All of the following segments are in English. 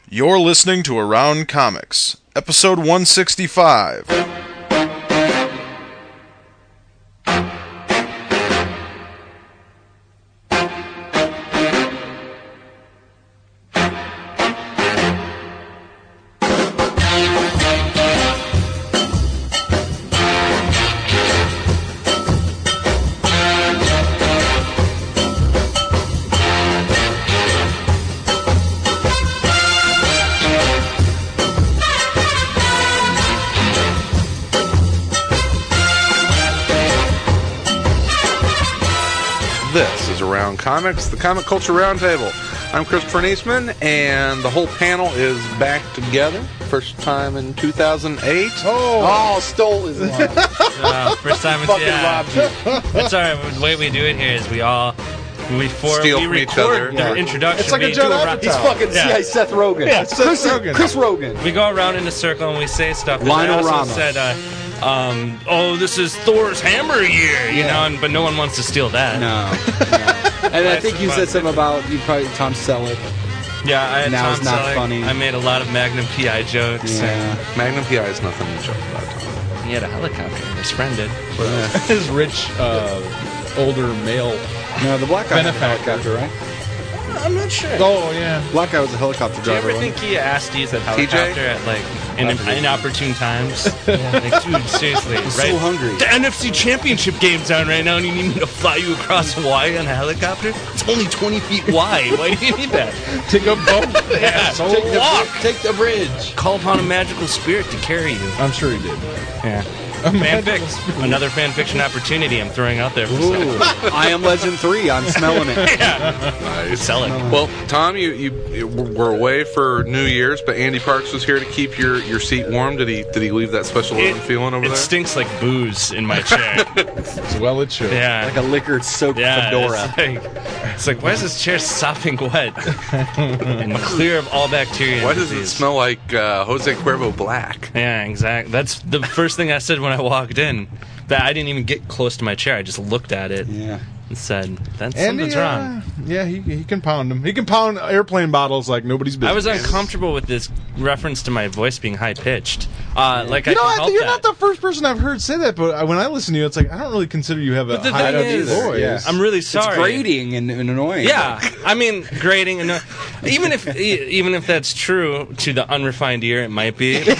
You're listening to Around Comics, episode 165. This is Around Comics, the Comic Culture Roundtable. I'm Christopher Niesman, and the whole panel is back together. First time in 2008. Oh, stole his line. First time in Fucking robbed you. That's alright. The way we do it here is we Steal from each other. the introduction. It's like a we Judd do Apatow. He's fucking Seth Rogen. Yeah, Seth Rogen. Chris Rogen. We go around in a circle and we say stuff. And Lionel I also Ramos. said, this is Thor's hammer year, you know, but no one wants to steal that. No. And I think you said something about you probably Tom Selleck. Yeah, I had Now Tom it's not Selleck. funny. I made a lot of Magnum PI jokes. Yeah. Magnum PI is nothing to joke about, Tom. And he had a helicopter. His friend did. His rich, older male. No, the black guy had a Benefactor. helicopter, right? I'm not sure. Oh, yeah. Black guy was a helicopter Do you driver. ever think he asked to use that TJ? helicopter at like inopportune times? Like, dude, seriously, He's right? so hungry. The NFC Championship game's on right now, and you need me to fly you across Hawaii on a helicopter? It's only 20 feet wide. Why do you need that? Take a boat. Yeah, so walk. Take the bridge. Call upon a magical spirit to carry you. I'm sure he did. Yeah. Fanfic. Another fan fiction opportunity I'm throwing out there for sale. Ooh, I Am Legend 3. I'm smelling it. Nice. Sell it. Well, Tom, you were away for New Year's, but Andy Parks was here to keep your seat warm. Did he leave that special loving feeling over It there? stinks like booze in my chair. Well, it should. Yeah. Like a liquor-soaked Yeah, fedora. it's like, why is this chair sopping wet and clear of all bacteria? Why and does it disease? smell like Jose Cuervo Black? Yeah, exactly. That's the first thing I said when I walked in. That I didn't even get close to my chair. I just looked at it Yeah. and said, "That's Andy, something's wrong." Yeah, he can pound them. He can pound airplane bottles like nobody's business. I was uncomfortable with this reference to my voice being high pitched. Like You know, I can help you're that. not the first person I've heard say that, but when I listen to you, it's like I don't really consider you have a But the high thing pitched is, voice. yeah. I'm really sorry. It's grating and annoying. Yeah, I mean, grating and even if that's true to the unrefined ear, it might be. But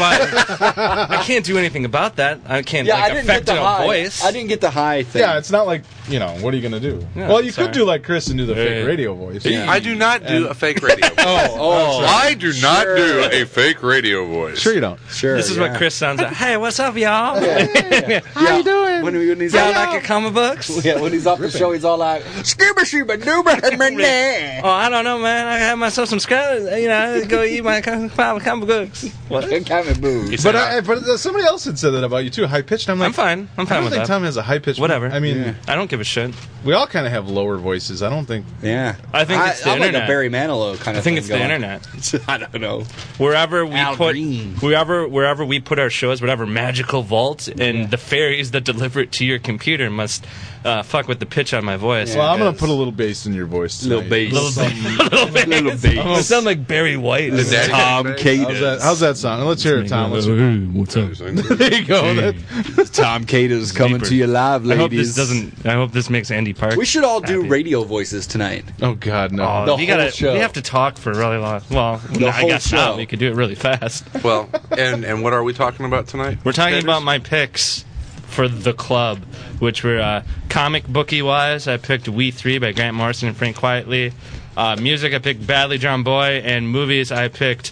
I can't do anything about that. I can't Yeah, I like didn't affect get the a high. voice. I didn't get the high thing. Yeah, it's not like, what are you going to do? Yeah, well, you sorry. could do like Chris and do the Yeah. fake radio voice. I do not do a fake radio voice. Oh, I do not Sure. do a fake radio voice. Sure you don't. sure. This is what Chris sounds like. Hey, what's up, y'all? How you doing? When he's Y'all out, like your comic books? yeah, when he's off the show, he's all like, "Scuba, scuba, dooba, nah." Oh, I don't know, man. I have myself some scraps. Go eat my comic books. What? Comic boo. He said, But somebody else had said that about you too, high pitched. I'm like, I'm fine. I'm I fine don't with think that. Tom has a high pitched. Whatever. I mean, Yeah. I don't give a shit. we all kind of have lower voices. I don't think. Yeah, I think it's the I'm like internet. a Barry Manilow kind I of. think thing it's the going. internet. I don't know. Wherever we Al put, Green. wherever we put our shows, whatever magical vault, and the fairies that deliver it to your computer must fuck with the pitch on my voice. Well, I'm gonna does. put a little bass in your voice. Little tonight. bass. little bass. Little bass. I sound like Barry White. The daddy Tom bass? Catus. How's that sound? Let's hear it, Tom. What's up? There you go. Tom Catus coming to you live, I hope this ladies. doesn't. I hope this makes Andy Parks. We should all do happy. radio voices tonight. Oh God, no. Oh, The we whole gotta. show. We have to talk for really long. Well, I whole guess show. not. We could do it really fast. Well, and what are we talking about tonight? We're talking Anders? about my picks for the club, which were comic booky wise. I picked We Three by Grant Morrison and Frank Quietly. Music, I picked Badly Drawn Boy, and movies, I picked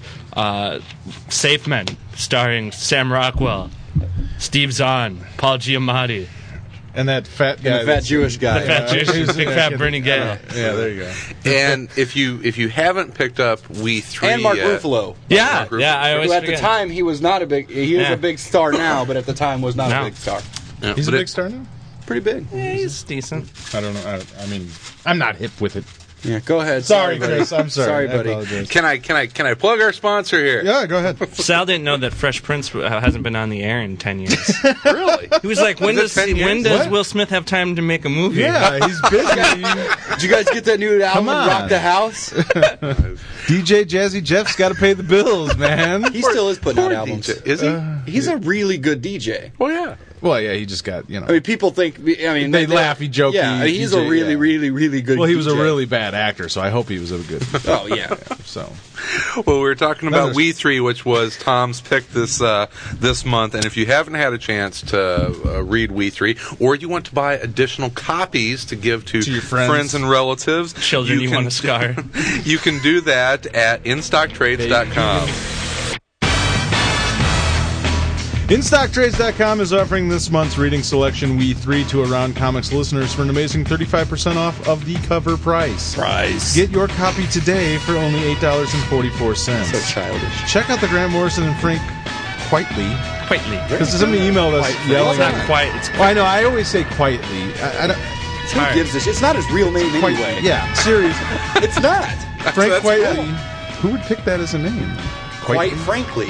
Safe Men, starring Sam Rockwell, Steve Zahn, Paul Giamatti, And that fat guy. And the fat Jewish guy. the fat Jewish, big fat Bernie Gale. Yeah, there you go. And if you haven't picked up We Three And Mark yet, Ruffalo. Yeah, Mark Ruffalo. yeah. I always Who at the forget. time he was not a big. He is Yeah. a big star now, but at the time was not No. a big star. Yeah, He's a but big star now. Pretty big. Yeah, he's decent. I don't know. I mean, I'm not hip with it. Yeah, go ahead. Sorry, buddy. Chris. I'm sorry. Sorry, I buddy. apologize. Can I plug our sponsor here? Yeah, go ahead. Sal didn't know that Fresh Prince hasn't been on the air in 10 years. Really? He was like, when Is it does 10 years? Will What? Smith have time to make a movie? Yeah, he's busy. Did you guys get that new album, on. Rock the House? DJ Jazzy Jeff's got to pay the bills, man. He still is putting out Poor albums. DJ. Is he? He's a really good DJ. Oh yeah. Well, yeah, he just got, I mean, people think. I mean, They laughy, jokey Yeah, he's DJ, a really, yeah. really, really good. Well, he was a DJ. really bad actor, so I hope he was a good. Oh yeah. So, Well, we were talking about Another- We 3, which was Tom's pick this month. And if you haven't had a chance to read We 3, or you want to buy additional copies to give to your friends. and relatives, Children you can want to scar. You can do that at InStockTrades.com. InStockTrades.com is offering this month's reading selection, We 3, to Around Comics listeners for an amazing 35% off of the cover price. Get your copy today for only $8.44. So childish. Check out the Grant Morrison and Frank Quietly, Quietly. because somebody emailed us yelling. It's not quite. It's Oh, I know. I always say quietly. I don't. Who gives a shit? It's not his real name Quite, anyway. yeah, serious. It's not. Frank that's Quietly. Who would pick that as a name? Quite frankly.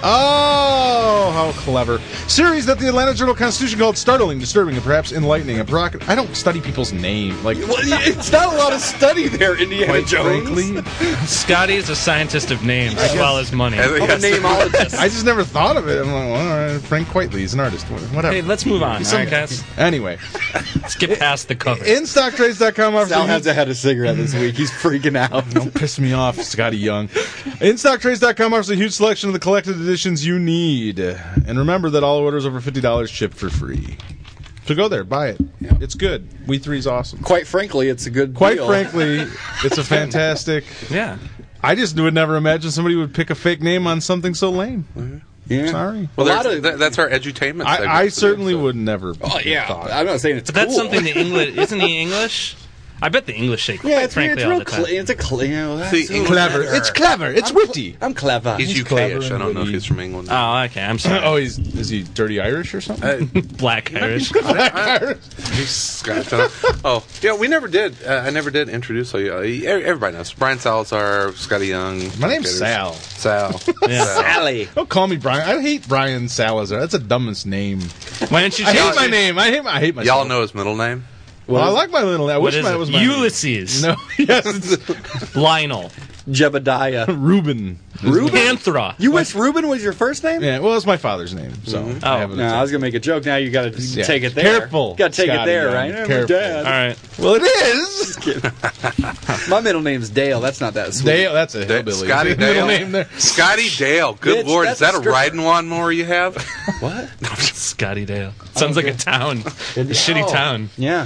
Oh, how clever. Series that the Atlanta Journal-Constitution called startling, disturbing, and perhaps enlightening. And provocative. I don't study people's name. Like, Well, it's not a lot of study there, Indiana quite Jones. frankly, Scotty is a scientist of names as well as money. I think I'm a that's- nameologist. I just never thought of it. I'm like, well, all right, Frank Quietly is an artist. Whatever. Hey, let's move on, all right, guys? Anyway, Skip past the cover. InStockTrades.com offers Sal a hasn't had a cigarette this week. He's freaking out. Don't piss me off, Scotty Young. InStockTrades.com offers a huge selection of the collected editions you need. And remember that all orders over $50 ship for free. So go there, buy it. Yeah. It's good. We 3 is awesome. Quite frankly, it's a good Quite deal. frankly, it's a fantastic... Yeah. I just would never imagine somebody would pick a fake name on something so lame. Yeah. Sorry. Well, A lot that's our edutainment segment. I today, certainly so. would never. Oh yeah. thought. I'm not saying it's But that's cool. something the English... Isn't he English? I bet the English say quite Yeah, it's, frankly it's all real the time. it's a you know, that's See, so English- Clever. It's clever. It's witty. I'm clever. He's He's clever UK-ish. I and don't know if witty. he's from England. Oh, okay. I'm sorry. Oh, is he dirty Irish or something? Black Irish. He's Scotch. Oh, yeah, we never did. I never did introduce you. Everybody knows. Brian Salazar, Scotty Young. My name's Sal. Sal. Yeah. Sal. Sally. Don't call me Brian. I hate Brian Salazar. That's the dumbest name. Why don't you I change hate my name. I hate myself. Y'all know his middle name? Well, I like my little name. I What wish is that it? was my Ulysses. No, yes, it's Lionel. Jebediah. Reuben. Panthera. You wish Reuben was your first name? Yeah, well, it's my father's name, so I haven't. No, I was gonna make a joke. Now you got to Yeah. take it there. Careful, Got to take Scotty, it there, yeah. right? I'm Careful. Dad. All right. Well, it is. My middle name's Dale. That's not that sweet. Dale. That's a hillbilly. Scotty Middle Dale. name there. Scotty Dale. Good Bitch, lord. that's Is that a a stripper. riding lawnmower you have? What? Scotty Dale. Sounds like a town. A shitty Oh. town. Yeah.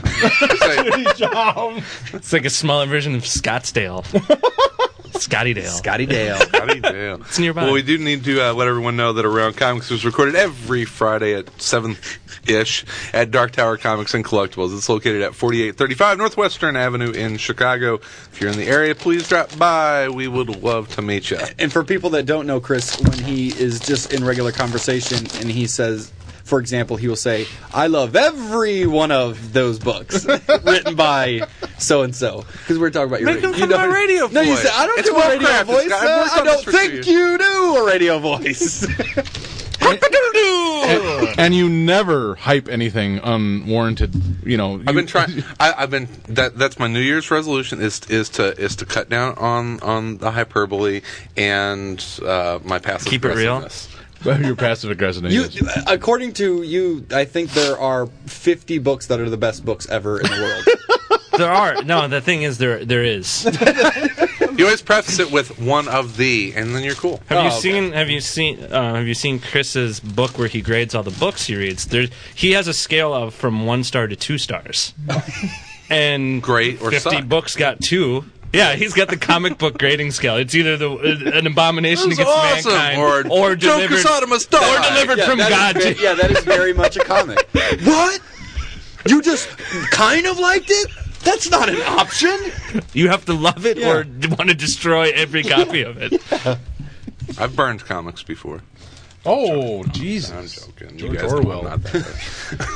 It's like a smaller version of Scottsdale. Scotty Dale. Scotty Dale. Scotty Dale. It's nearby. Well, we do need to let everyone know that Around Comics was recorded every Friday at 7-ish at Dark Tower Comics and Collectibles. It's located at 4835 Northwestern Avenue in Chicago. If you're in the area, please drop by. We would love to meet you. And for people that don't know Chris, when he is just in regular conversation and he says, for example, he will say, I love every one of those books written by so-and-so. Because we're talking about your Make him come my radio No, you voice. said, I don't It's do a radio well-crafted, voice. Scott. I've worked I on this don't for 2 think years. you do a radio voice. And you never hype anything unwarranted. You know, I've been trying. I've been. That's my New Year's resolution is to cut down on the hyperbole and my passive Keep it real. aggressiveness. Your passive aggressiveness. According to you, I think there are 50 books that are the best books ever in the world. There are. No, the thing is, there is. You always preface it with one of the, and then you're cool. Have you okay. seen Chris's book where he grades all the books he reads? He has a scale of from 1 star to 2 stars. And Great or 50 suck. books got 2. Yeah, he's got the comic book grading scale. It's either an abomination That's against awesome, mankind or delivered Joker Sodomus die. or delivered from that God. is yeah, that is very much a comic. What? You just kind of liked it? That's not an option. You have to love it Yeah. or want to destroy every copy of it. I've burned comics before. Oh, Jesus. I'm joking. George You guys know Orwell. I'm not that bad.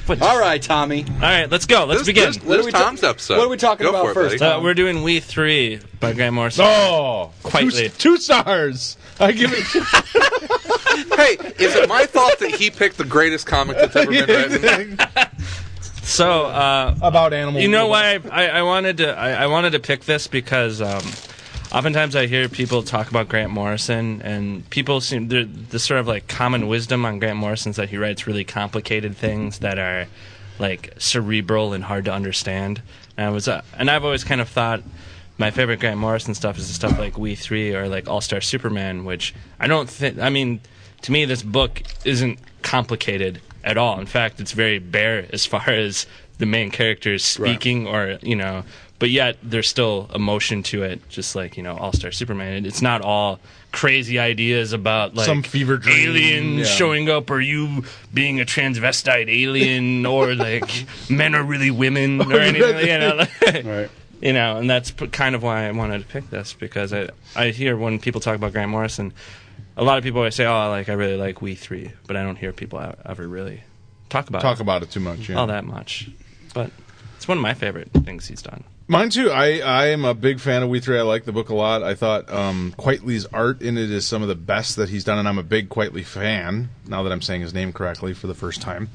All right, Tommy. All right, let's go. Let's begin. This is Tom's episode. What are we talking about first? We're doing We 3 by Grant Morrison. Oh, Quietly. two stars. I give it. Hey, is it my fault that he picked the greatest comic that's ever been written? So, about animals. you know why I wanted to pick this because oftentimes I hear people talk about Grant Morrison, and people seem the sort of like common wisdom on Grant Morrison is that he writes really complicated things that are like cerebral and hard to understand. And I've always kind of thought my favorite Grant Morrison stuff is the stuff like We 3 or like All-Star Superman, which I don't think. I mean, to me, this book isn't complicated at all. In fact, it's very bare as far as the main characters speaking, or but yet there's still emotion to it, just like All-Star Superman. And it's not all crazy ideas about like some fever dream aliens showing up, or you being a transvestite alien, or like men are really women, or anything. Right. And that's kind of why I wanted to pick this, because I hear when people talk about Grant Morrison, a lot of people always say, I really like We 3, but I don't hear people ever really talk about it too much. Yeah. all that much. But it's one of my favorite things he's done. Mine too. I am a big fan of We 3. I like the book a lot. I thought Quitely's art in it is some of the best that he's done, and I'm a big Quitely fan, now that I'm saying his name correctly for the first time.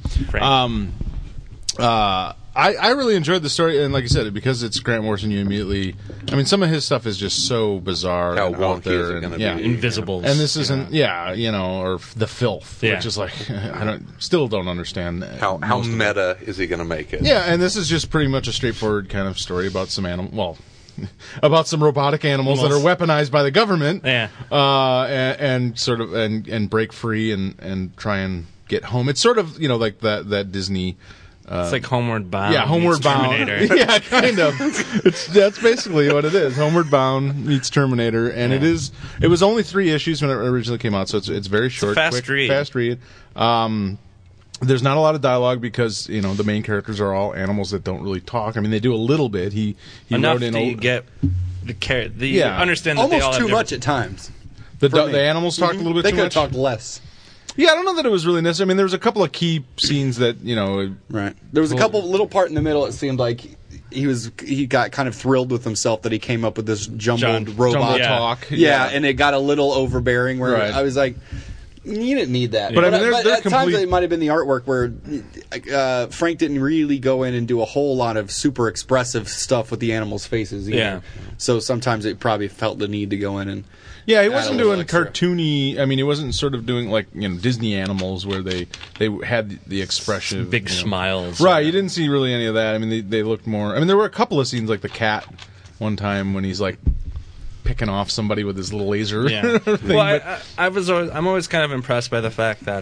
I really enjoyed the story, and like I said, because it's Grant Morrison, you immediately... I mean, some of his stuff is just so bizarre How and out wonky there. is it going to be? Invisibles. And this isn't, or The Filth, which is like, still don't understand. How meta is he going to make it? Yeah, and this is just pretty much a straightforward kind of story about some about some robotic animals that are weaponized by the government. Yeah. And sort of, and break free and try and get home. It's sort of, like that Disney... it's like Homeward Bound. Yeah, Homeward Bound. Terminator. Yeah, kind of. That's basically what it is. Homeward Bound meets Terminator, and it was only 3 issues when it originally came out, so it's very short, fast read. Fast read. There's not a lot of dialogue because the main characters are all animals that don't really talk. I mean, they do a little bit. He enough wrote in to get the understand that almost they all have too much at times. the animals talked a little bit They too could much. have talked less. Yeah, I don't know that it was really necessary. I mean, there was a couple of key scenes that Right. There was a couple little part in the middle. It seemed like he got kind of thrilled with himself that he came up with this jumbled robot talk. Yeah, and it got a little overbearing. Where Right. I was like, you didn't need that. But I mean, they're at times complete- it might have been the artwork where Frank didn't really go in and do a whole lot of super expressive stuff with the animals' faces either. Yeah. So sometimes it probably felt the need to go in and. Yeah, he add wasn't a little doing extra. cartoony. I mean, he wasn't sort of doing like Disney animals where they had the expression, big smiles. Right, you didn't see really any of that. I mean, they looked more. I mean, there were a couple of scenes like the cat one time when he's like picking off somebody with his little laser. Yeah. thing, Well, I'm always kind of impressed by the fact that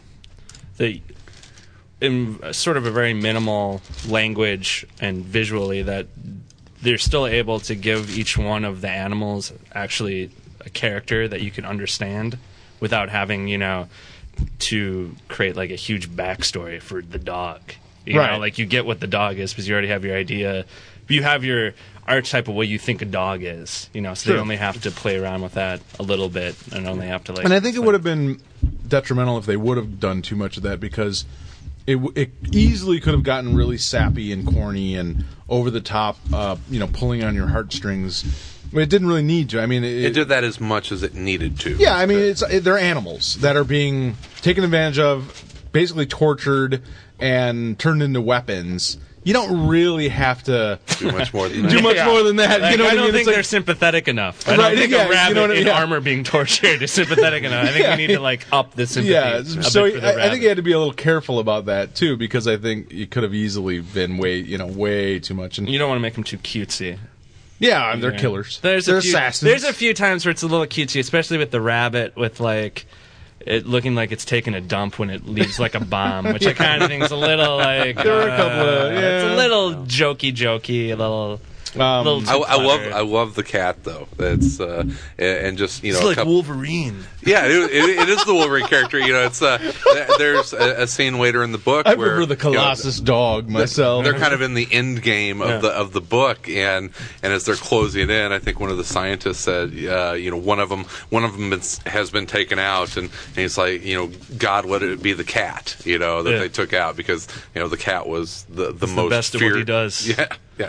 in sort of a very minimal language and visually that they're still able to give each one of the animals actually a character that you can understand without having to create like a huge backstory for the dog. You know, like you get what the dog is because you already have your idea. You have your archetype of what you think a dog is, so they only have to play around with that a little bit and only have to And I think it would have been detrimental if they would have done too much of that because it easily could have gotten really sappy and corny and over the top, pulling on your heartstrings. I mean, it didn't really need to. I mean, It did that as much as it needed to. Yeah, I mean, they're animals that are being taken advantage of, basically tortured, and turned into weapons. You don't really have to Do much more than that. do much more than that. Like, You know what I don't I mean? think It's like- they're sympathetic enough. I Right, don't think yeah, a rabbit you know what I mean? in Yeah. armor being tortured is sympathetic enough. I think we need to up the sympathy. Yeah, a so bit for the I think rabbit. you had to be a little careful about that too, because I think you could have easily been way too much. And You don't want to make them too cutesy. yeah, they're killers. They're assassins. There's a few times where it's a little cutesy, especially with the rabbit, with like it looking like it's taking a dump when it leaves like a bomb, which I kind of think is a little like There were a couple of it's a little jokey, a little. Little too cluttered. I love the cat though. It's and just It's like Wolverine. Yeah, it is the Wolverine character. You know, it's there's a scene later in the book I where prefer the Colossus dog myself. they're kind of in the end game of the book, and as they're closing in, I think one of the scientists said, one of them has been taken out, and he's like, God, let it be the cat, that they took out because the cat was the most the best feared. at what he does. Yeah.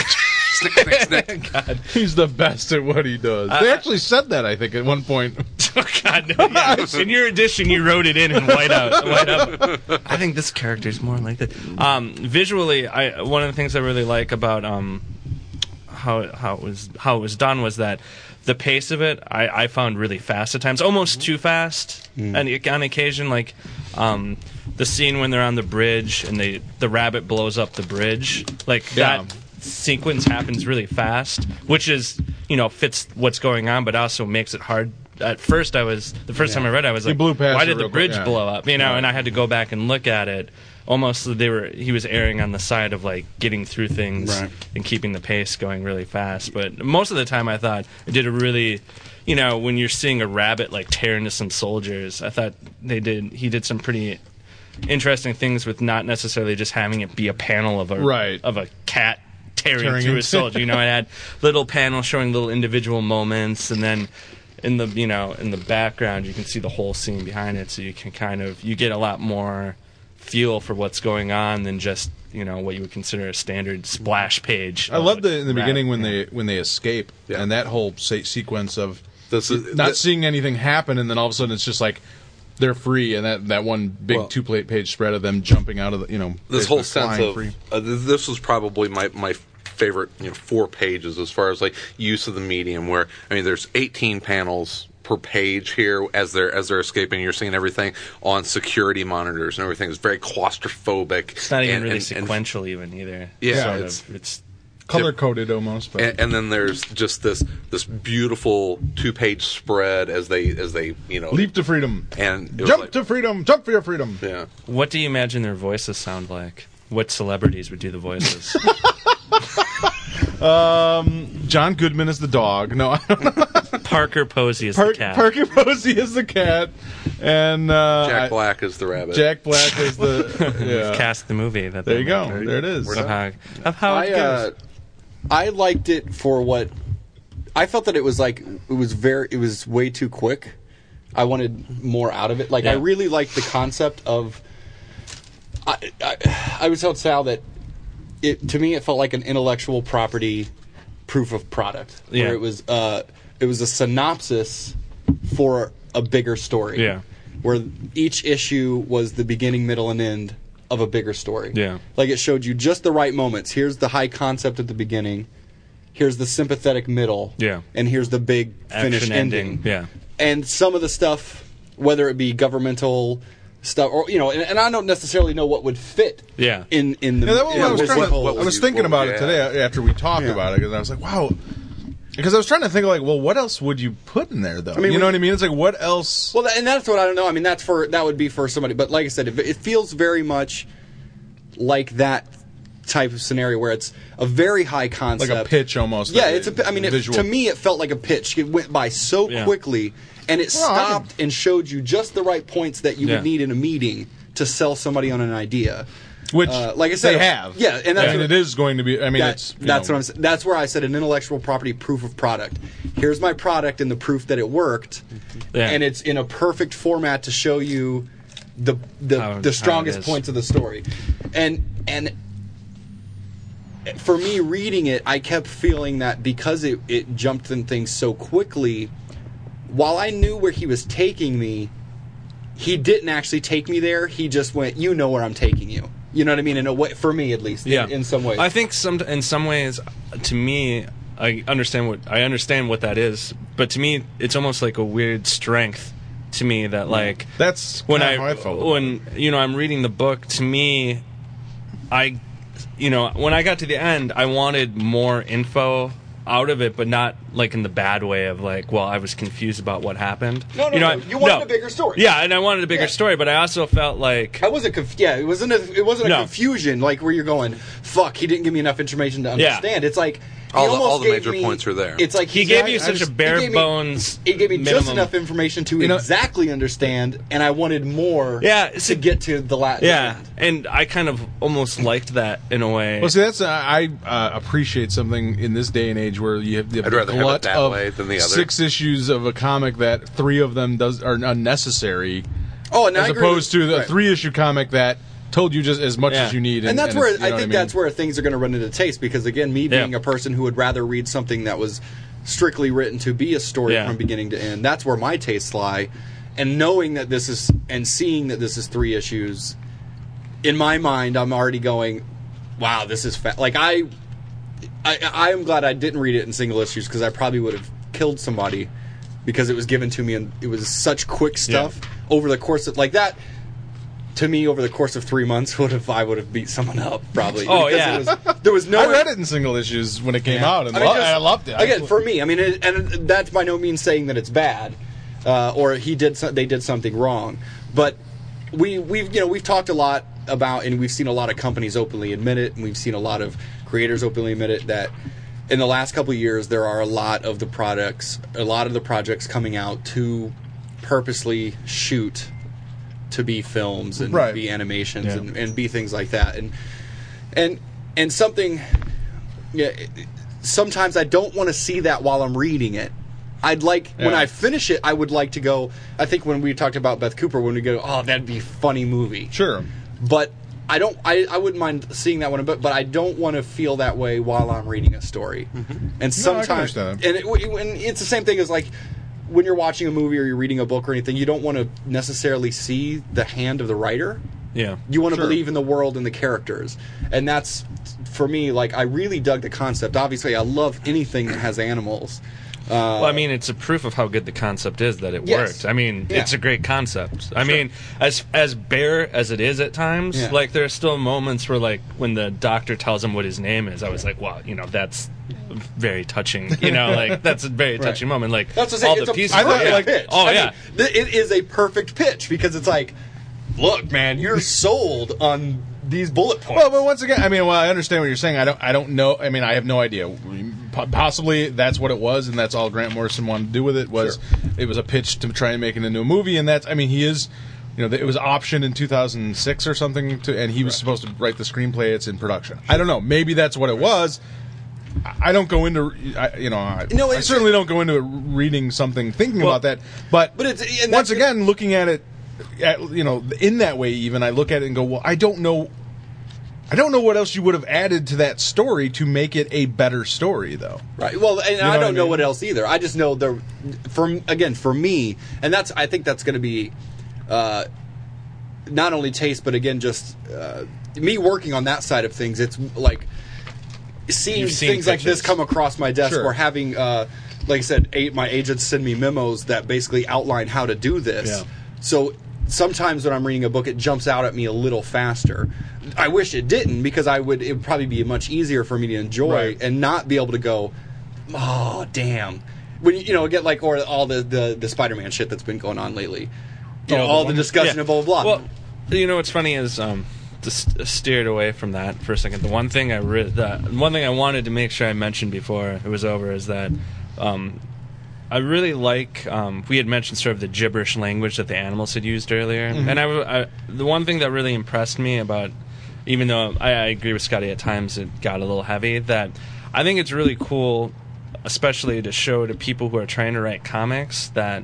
Snick. God. He's the best at what he does. They actually said that, I think, at one point. Oh, God, no. Yeah. In your edition, you wrote it in whiteout. I think this character is more like that. Visually, one of the things I really like about how it was done was that the pace of it I found really fast at times, almost too fast. And on occasion, like the scene when they're on the bridge and the rabbit blows up the bridge, that sequence happens really fast, which is fits what's going on, but also makes it hard. At first, time I read it, I was like, why did the bridge blow up? And I had to go back and look at it. Almost he was erring on the side of like getting through things and keeping the pace going really fast. But most of the time, I thought it did a really, when you're seeing a rabbit like tear into some soldiers, I thought he did some pretty interesting things with not necessarily just having it be a panel of a cat tearing through a soldier. It had little panels showing little individual moments, and then in the background you can see the whole scene behind it, so you can you get a lot more feel for what's going on than just what you would consider a standard splash page. I love in the beginning when they escape and that whole sequence of seeing anything happen, and then all of a sudden it's just like they're free, and that one big 2-page spread of them jumping out of the this whole sense of this was probably my favorite 4 pages as far as like use of the medium, where there's 18 panels per page here as they're escaping. You're seeing everything on security monitors and everything is very claustrophobic. It's not even really sequential even either. Yeah, it's color coded almost. But. And then there's just this beautiful 2-page spread as they leap to freedom and jump to freedom, jump for your freedom. Yeah. What do you imagine their voices sound like? What celebrities would do the voices? John Goodman is the dog. No, I don't know. Parker Posey is the cat. Parker Posey is the cat, and Jack Black is the rabbit. Jack Black is the cast the movie. There you go. There it is. Of how it goes. I liked it for what I felt that it was like. It was way too quick. I wanted more out of it. I really liked the concept of. I would tell Sal that to me it felt like an intellectual property proof of product, where it was a synopsis for a bigger story. Yeah. Where each issue was the beginning, middle, and end of a bigger story. Yeah. Like it showed you just the right moments. Here's the high concept at the beginning. Here's the sympathetic middle. Yeah. And here's the big finished ending. Yeah. And some of the stuff, whether it be governmental stuff or and I don't necessarily know what would fit in the I was thinking about it today after we talked about it, because I was like, wow. Because I was trying to think what else would you put in there, though? You know what I mean? It's like, what else? Well, and that's what I don't know. That would be for somebody. But like I said, it feels very much like that type of scenario where it's a very high concept, like a pitch almost. Yeah, to me, it felt like a pitch. It went by so quickly, and it stopped and showed you just the right points that you would need in a meeting to sell somebody on an idea. Which, like I said, they have. Yeah, and it is going to be. That's what I'm saying. That's where I said an intellectual property proof of product. Here's my product and the proof that it worked, and it's in a perfect format to show you the strongest points of the story, and for me reading it, I kept feeling that because it jumped in things so quickly, while I knew where he was taking me, he didn't actually take me there. He just went, you know where I'm taking you. You know what I mean? In a way, for me at least, in some ways. I think in some ways, to me, I understand what that is, but to me, it's almost like a weird strength to me that that's when how I felt. When I'm reading the book, to me, when I got to the end, I wanted more info out of it, but not like in the bad way of I was confused about what happened. No. You wanted a bigger story. Yeah, and I wanted a bigger story, but I also felt like I wasn't. It wasn't a confusion where you're going, fuck, he didn't give me enough information to understand. It's like All the major points are there. It's like He gave you such a bare bones. He gave me just minimum. enough information to exactly understand, and I wanted more. to get to the last. Yeah, and I kind of almost liked that in a way. Well, see, that's I appreciate something in this day and age where you have the I'd rather have it glut that of way than the other. 6 issues of a comic that 3 of them are unnecessary, and as opposed to the 3-issue comic that told you just as much as you need. And that's where it's, I think that's where things are going to run into taste, because again, me being a person who would rather read something that was strictly written to be a story from beginning to end, that's where my tastes lie. And knowing that this is, and seeing that this is 3 issues, in my mind, I'm already going, wow, this is like I am glad I didn't read it in single issues, because I probably would have killed somebody, because it was given to me and it was such quick stuff over the course of like that. To me, over the course of 3 months, I would have beat someone up probably. There was no. I read it in single issues when it came out, and I loved it. Again, for me, I mean, and that's by no means saying that it's bad, or they did something wrong. But we've talked a lot about, and we've seen a lot of companies openly admit it, and we've seen a lot of creators openly admit it, that in the last couple of years there are a lot of the projects coming out to purposely shoot to be films and be animations and be things like that, and something. Sometimes I don't want to see that while I'm reading it. I'd like when I finish it, I would like to go. I think when we talked about Beth Cooper, when we go, oh, that'd be a funny movie. Sure, but I don't. I wouldn't mind seeing that one, but I don't want to feel that way while I'm reading a story. And sometimes, and it's the same thing as like, when you're watching a movie or you're reading a book or anything, you don't want to necessarily see the hand of the writer. Yeah. You want to believe in the world and the characters. And that's, for me, like, I really dug the concept. Obviously, I love anything that has animals. Well, I mean, it's a proof of how good the concept is that it worked. I mean, it's a great concept. I mean, as bare as it is at times, like, there are still moments where, like, when the doctor tells him what his name is, I was like, wow, that's very touching. Like, that's a very touching moment. Like, that's what I'm saying. It's a perfect pitch. I mean, it is a perfect pitch, because it's like, look, man, you're sold on these bullet points. Well, but once again, I mean, I understand what you're saying. I don't know. I mean, I have no idea. Possibly that's what it was, and that's all Grant Morrison wanted to do with it. It was a pitch to try and make it into a movie, and that's. I mean, he is. It was optioned in 2006 or something, and he was supposed to write the screenplay. It's in production. I don't know. Maybe that's what it was. I don't go into, I certainly don't go into reading something thinking about that. But it's, once again, looking at it, in that way, even I look at it and go, well, I don't know what else you would have added to that story to make it a better story, though. Right. Well, and I don't know what else either. I just know for me, and I think that's going to be not only taste, but again, just me working on that side of things. It's like seeing things like this come across my desk, or having, like I said, my agents send me memos that basically outline how to do this. Yeah. So sometimes when I'm reading a book, it jumps out at me a little faster. I wish it didn't, because it would probably be much easier for me to enjoy and not be able to go, oh, damn. When get like, or all the Spider-Man shit that's been going on lately. All the discussion of blah, blah, blah. Well, what's funny is, just steered away from that for a second. The one thing I wanted to make sure I mentioned before it was over is that I really like. We had mentioned sort of the gibberish language that the animals had used earlier, and the one thing that really impressed me about, even though I agree with Scotty at times it got a little heavy, that I think it's really cool, especially to show to people who are trying to write comics, that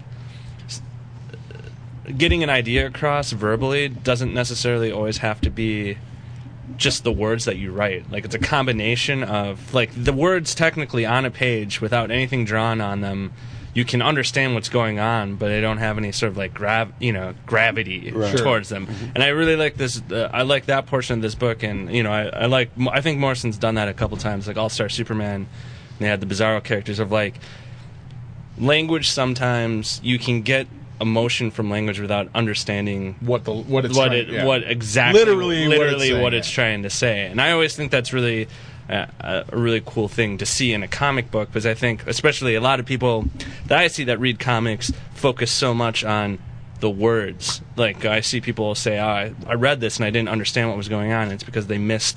getting an idea across verbally doesn't necessarily always have to be just the words that you write. Like, it's a combination of, like, the words technically on a page without anything drawn on them, you can understand what's going on, but they don't have any sort of like gravity towards them. And I really like this. I like that portion of this book, and I think Morrison's done that a couple times, like All-Star Superman. They had the Bizarro characters of, like, language. Sometimes you can get emotion from language without understanding what exactly it's trying to say. And I always think that's really a really cool thing to see in a comic book, because I think especially a lot of people that I see that read comics focus so much on the words. Like, I see people say, I read this and I didn't understand what was going on, and it's because they missed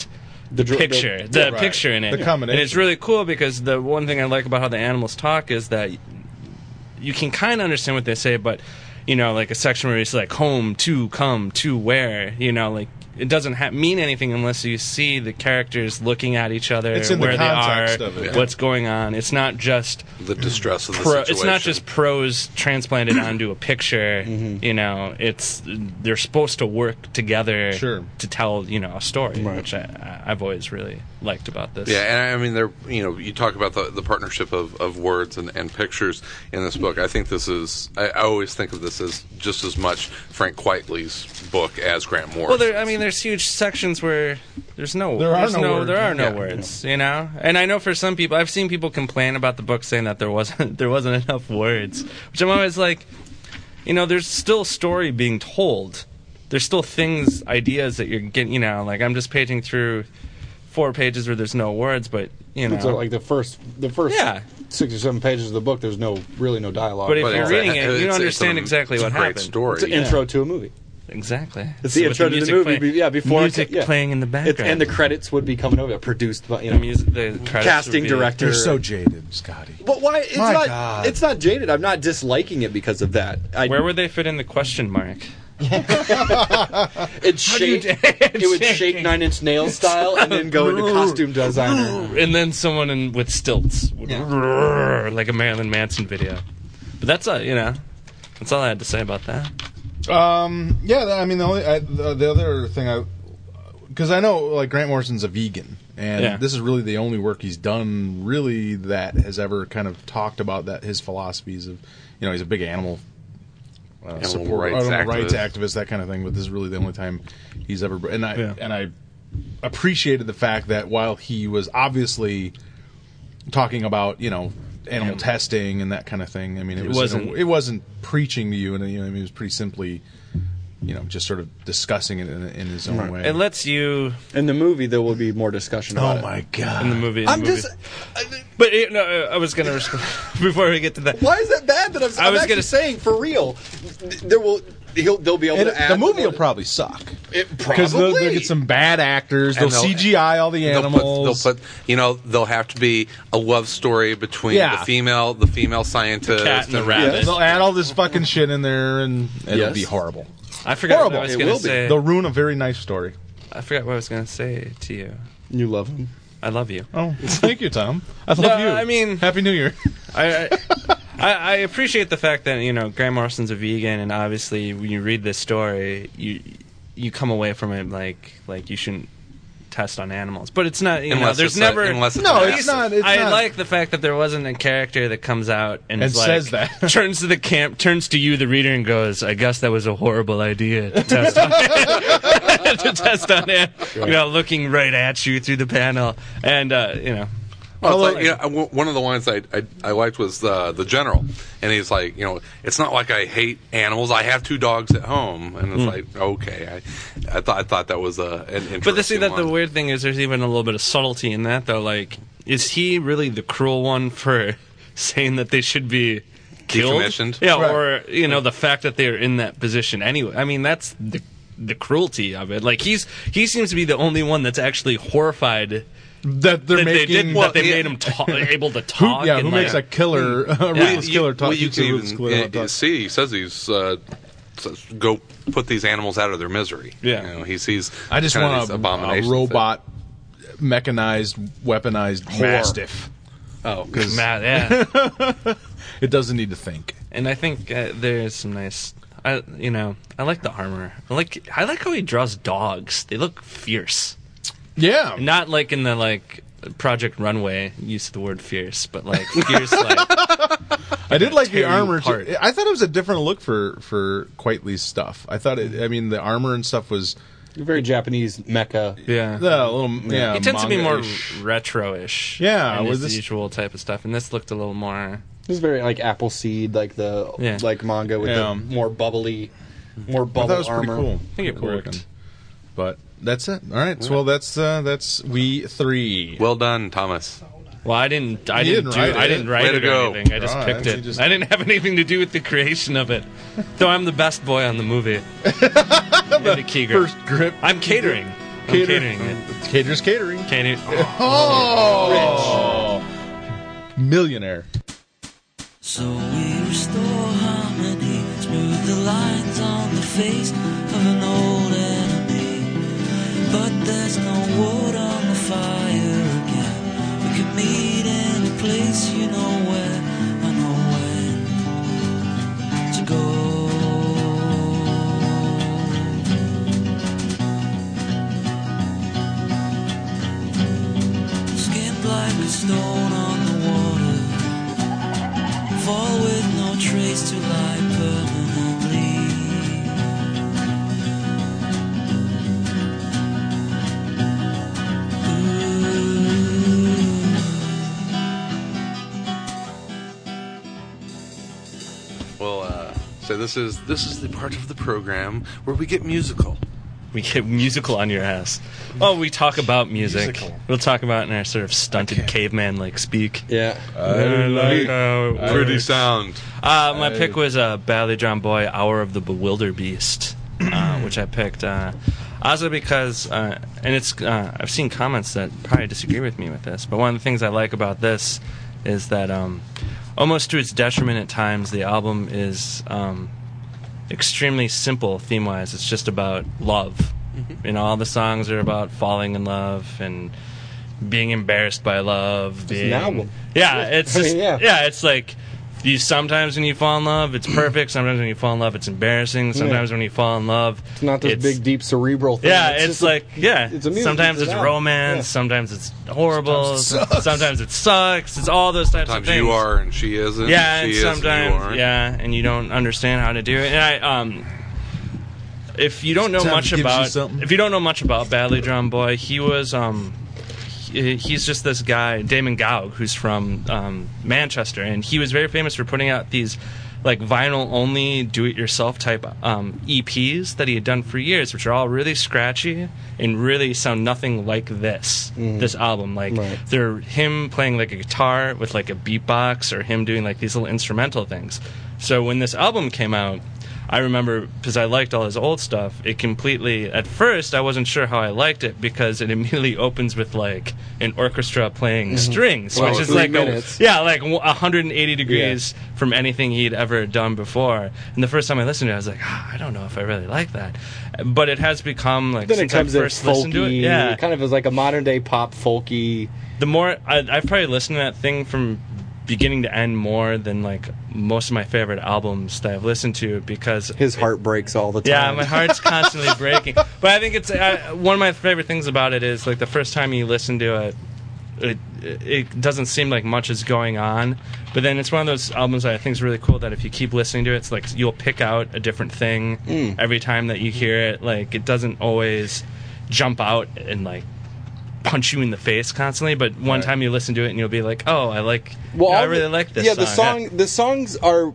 picture in it. The combination. And it's really cool because the one thing I like about how the animals talk is that you can kind of understand what they say, but like a section where it's like home to, come to, where, like it doesn't mean anything unless you see the characters looking at each other, It's in the where they are, context of it. what's going on. It's not just the distress of the situation. it's not just prose transplanted onto a picture. It's they're supposed to work together to tell a story, which I've always really liked about this. Yeah, and I mean, you talk about the partnership of words and pictures in this book. I think this is. I always think of this as just as much Frank Quitely's book as Grant Morrison. Well, there's huge sections where there are no words, and I know for some people, I've seen people complain about the book saying that there wasn't enough words, which I'm always like, there's still story being told. There's still ideas that you're getting, like I'm just paging through 4 pages where there's no words, but So like the first 6 or 7 pages of the book, there's really no dialogue. But if you're reading it, you understand exactly what happened. Story. It's an intro to a movie. Exactly. It's the intro to the movie. Before music playing in the background, and the credits would be coming over, produced by the casting director. You're so jaded, Scotty. But why? God. It's not jaded. I'm not disliking it because of that. Where would they fit in the question mark? It would shake 9 Inch Nails style and then go into costume designer. And then someone with stilts would like a Marilyn Manson video. But that's that's all I had to say about that. I mean, the other thing because I know like Grant Morrison's a vegan, and this is really the only work he's done really that has ever kind of talked about his philosophies of he's a big animal rights activist, that kind of thing. But this is really the only time he's ever and I appreciated the fact that while he was obviously talking about animal testing and that kind of thing. I mean, it wasn't preaching to you, and it was pretty simply, just sort of discussing it in his own way. It lets you. In the movie, there will be more discussion about it. Oh my god! In the movie, But I was gonna before we get to that. Why is that bad? That I'm actually saying for real. They'll be able to add the movie will probably suck because probably they'll get some bad actors. They'll CGI all the animals. They'll have to be a love story between the female scientist, the cat and the rabbit. Yes. They'll add all this fucking shit in there, and it'll be horrible. I forgot what I was going to say. They'll ruin a very nice story. I forgot what I was going to say to you. You love him. I love you. Oh, thank you, Tom. I love you. I mean, Happy New Year. I appreciate the fact that Grant Morrison's a vegan, and obviously when you read this story, you come away from it like you shouldn't test on animals. But it's not. It's not. I like the fact that there wasn't a character that comes out and says that turns to you, the reader, and goes, "I guess that was a horrible idea to test on." To test on it, looking right at you through the panel, and one of the lines I liked was the general, and he's like, it's not like I hate animals. I have 2 dogs at home, and it's like, okay, I thought that was an interesting. But the weird thing is, there's even a little bit of subtlety in that, though. Like, is he really the cruel one for saying that they should be killed? Decommissioned? Yeah, right. Or the fact that they're in that position anyway. I mean, that's the cruelty of it. Like he seems to be the only one that's actually horrified that they made him able to talk. Who makes a killer, a ruthless killer talk? You can even see. He says he's go put these animals out of their misery. Yeah, he sees. I just want a robot, mechanized, weaponized mastiff. Oh, because it doesn't need to think. And I think there's some nice. I like the armor. I like how he draws dogs. They look fierce. Yeah, not like in the Project Runway use of the word fierce, but fierce. I did like the armor. I thought it was a different look for Quitely's stuff. I thought the armor and stuff was very Japanese mecha. Yeah, a little. Yeah, he tends to be more retro-ish. Yeah, with the usual type of stuff, and this looked a little more. This is very like Appleseed, like the manga with the more bubbly, more bubble that was armor. Pretty cool. I think it worked. But that's it. All right. So that's we 3. Well done, Thomas. Well, I didn't write it or anything. I just picked it. I didn't have anything to do with the creation of it. Though I'm the best boy on the movie. And the key grip. First grip. I'm catering. catering it. Caterers Catering. Oh, Millionaire. So we restore harmony, smooth the lines on the face of an old enemy. But there's no wood on the fire again. We could meet in a place, you know where, I know when to go. Skinned like a stone on the water, fall with no trace to lie permanently. Well, so this is the part of the program where we get musical. we get musical on your ass. Oh, we talk about music. Musical. We'll talk about it in our sort of stunted caveman-like speak. Yeah. Pretty sound. My pick was Badly Drawn Boy, Hour of the Bewilder Beast, which I picked also because, and it's I've seen comments that probably disagree with me with this, but one of the things I like about this is that almost to its detriment at times, the album is extremely simple theme-wise. It's just about love. You know, all the songs are about falling in love and being embarrassed by love. It's an album. Yeah, it's I just, mean, yeah. yeah, it's like you. Sometimes when you fall in love, it's perfect. Sometimes when you fall in love, it's embarrassing. Sometimes when you fall in love, It's not this big, deep, cerebral thing. yeah, it's just like it's a music. sometimes It's it's an album. romance, Yeah. sometimes it's horrible, sometimes it sucks. It's all those types Sometimes of things. you are and she isn't. Yeah, she and is sometimes, and you aren't. yeah, and you don't understand how to do it. And if you don't know Sometimes much it gives you about, something. if you don't know much about Badly Drawn Boy, he was, he's just this guy, Damon Gaug, who's from Manchester, and he was very famous for putting out these like vinyl-only, do-it-yourself type EPs that he had done for years, which are all really scratchy and really sound nothing like this album. Like Right. they're him playing like a guitar with like a beatbox, or him doing like these little instrumental things. So when this album came out, I remember, because I liked all his old stuff, it completely, at first I wasn't sure how I liked it, because it immediately opens with like an orchestra playing strings, Well, which is 3 like minutes. like 180 degrees from anything he'd ever done before. And the first time I listened to it, I was like, I don't know if I really like that. But it has become like, Then it since I comes in first listened to it, folky. yeah, It kind of is like a modern day pop folky. the more I've probably listened to that thing from beginning to end more than like most of my favorite albums that I've listened to, because His heart breaks all the time. yeah, my heart's constantly breaking. But I think it's one of my favorite things about it is like the first time you listen to it, it doesn't seem like much is going on. But then it's one of those albums that I think is really cool, that if you keep listening to it, it's like you'll pick out a different thing every time that you hear it. Like it doesn't always jump out and like punch you in the face constantly, but one time you listen to it and you'll be like, oh, I really like this song. The songs are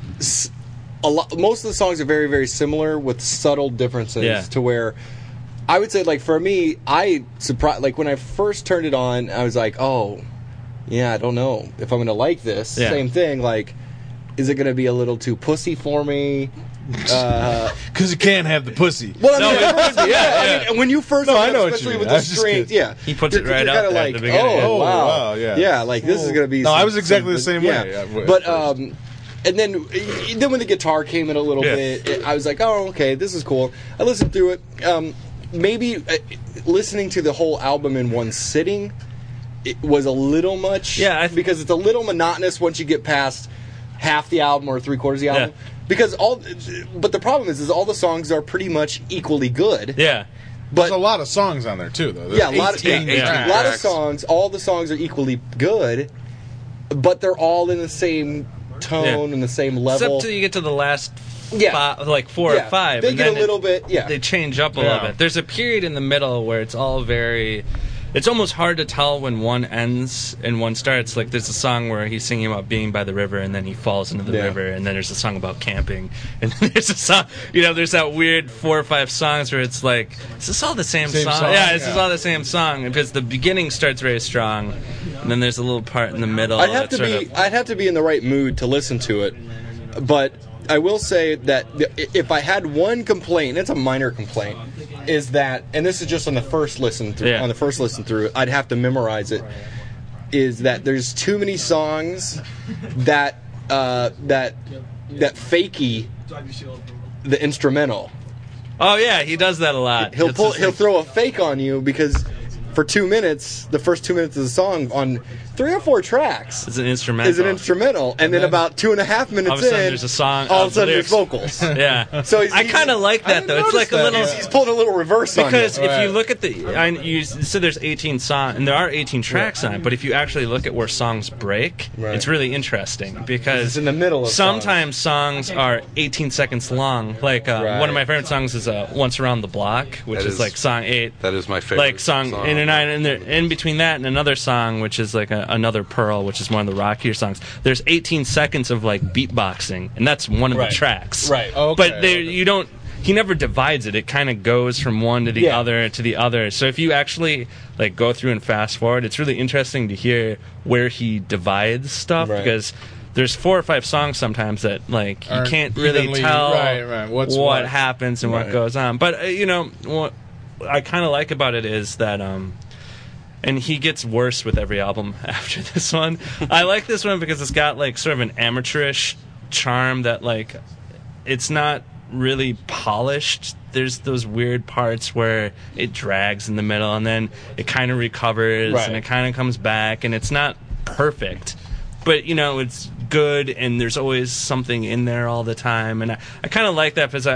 a lot. Most of the songs are very, very similar with subtle differences. Yeah. To where I would say, like for me, I surprised. Like when I first turned it on, I was like, oh, yeah, I don't know if I'm gonna like this. Yeah. Same thing. Like, is it gonna be a little too pussy for me? Because you can't have the pussy. Well, I No, mean, it- at first, yeah. I mean, when you first, I know what you especially mean. with I the was just strings, kidding. yeah, He puts you're, it right you're out kinda there at like, the beginning. oh, Oh, wow, wow, yeah. like this is gonna be. No, I some- was exactly the some- same way, yeah. at But first. and then when the guitar came in a little Yeah. bit, I was like, oh, okay, this is cool. I listened through it. Maybe listening to the whole album in one sitting, it was a little much. Yeah, because it's a little monotonous once you get past half the album or 3/4 of the album. Yeah. Because but the problem is all the songs are pretty much equally good. Yeah. There's But a lot of songs on there too, though. yeah, a lot of 18 a lot of tracks. songs. All the songs are equally good, but they're all in the same tone Yeah. and the same level. Except till you get to the last Yeah. like 4 Yeah, or 5. they and get then a little bit. Yeah, They change up a Yeah. little bit. There's a period in the middle where it's all very... It's almost hard to tell when one ends and one starts. Like there's a song where he's singing about being by the river, and then he falls into the Yeah. river, and then there's a song about camping, and then there's a song. You know, there's that weird 4 or 5 songs where it's like, is this all the same Same song? song, Yeah, this is yeah. all the same song, because the beginning starts very strong, and then there's a little part in the middle. I'd have that to sort be. of- I'd have to be in the right mood to listen to it. But I will say that if I had one complaint, and it's a minor complaint, is that, and this is just on the first listen through. Yeah. On the first listen through, I'd have to memorize it. Is that there's too many songs that fakey the instrumental. Oh yeah, he does that a lot. He'll throw a fake on you because for 2 minutes, the first 2 minutes of the song on 3 or 4 tracks It's an instrumental. and then about 2.5 minutes All of a sudden in, there's a song. all of a sudden there's lyrics. vocals. Yeah. So I kind of like that though. It's like a little. He's pulling a little reverse Because on you. if you look at you said there's 18 songs, and there are 18 tracks on it, but if you actually look at where songs break, Right. it's really interesting because It's in the middle of sometimes songs are 18 seconds long. Like one of my favorite songs is "Once Around the Block," which That is is- like song 8. That is my favorite. Like song 8 and 9, and in between that and another song, which is like another Pearl, which is one of the rockier songs. There's 18 seconds of like beatboxing, and that's one of the tracks. Right. Okay, But you don't. He never divides it. It kind of goes from one to the other to the other. So if you actually like go through and fast forward, it's really interesting to hear where he divides stuff Right. because there's 4 or 5 songs sometimes that like you Aren't can't really evenly- tell right, what's what what. happens and what Right. goes on. But what I kind of like about it is that and he gets worse with every album after this one. I like this one because it's got like sort of an amateurish charm that like it's not really polished. There's those weird parts where it drags in the middle and then it kind of recovers Right. and it kind of comes back and it's not perfect. But it's good and there's always something in there all the time, and I kind of like that because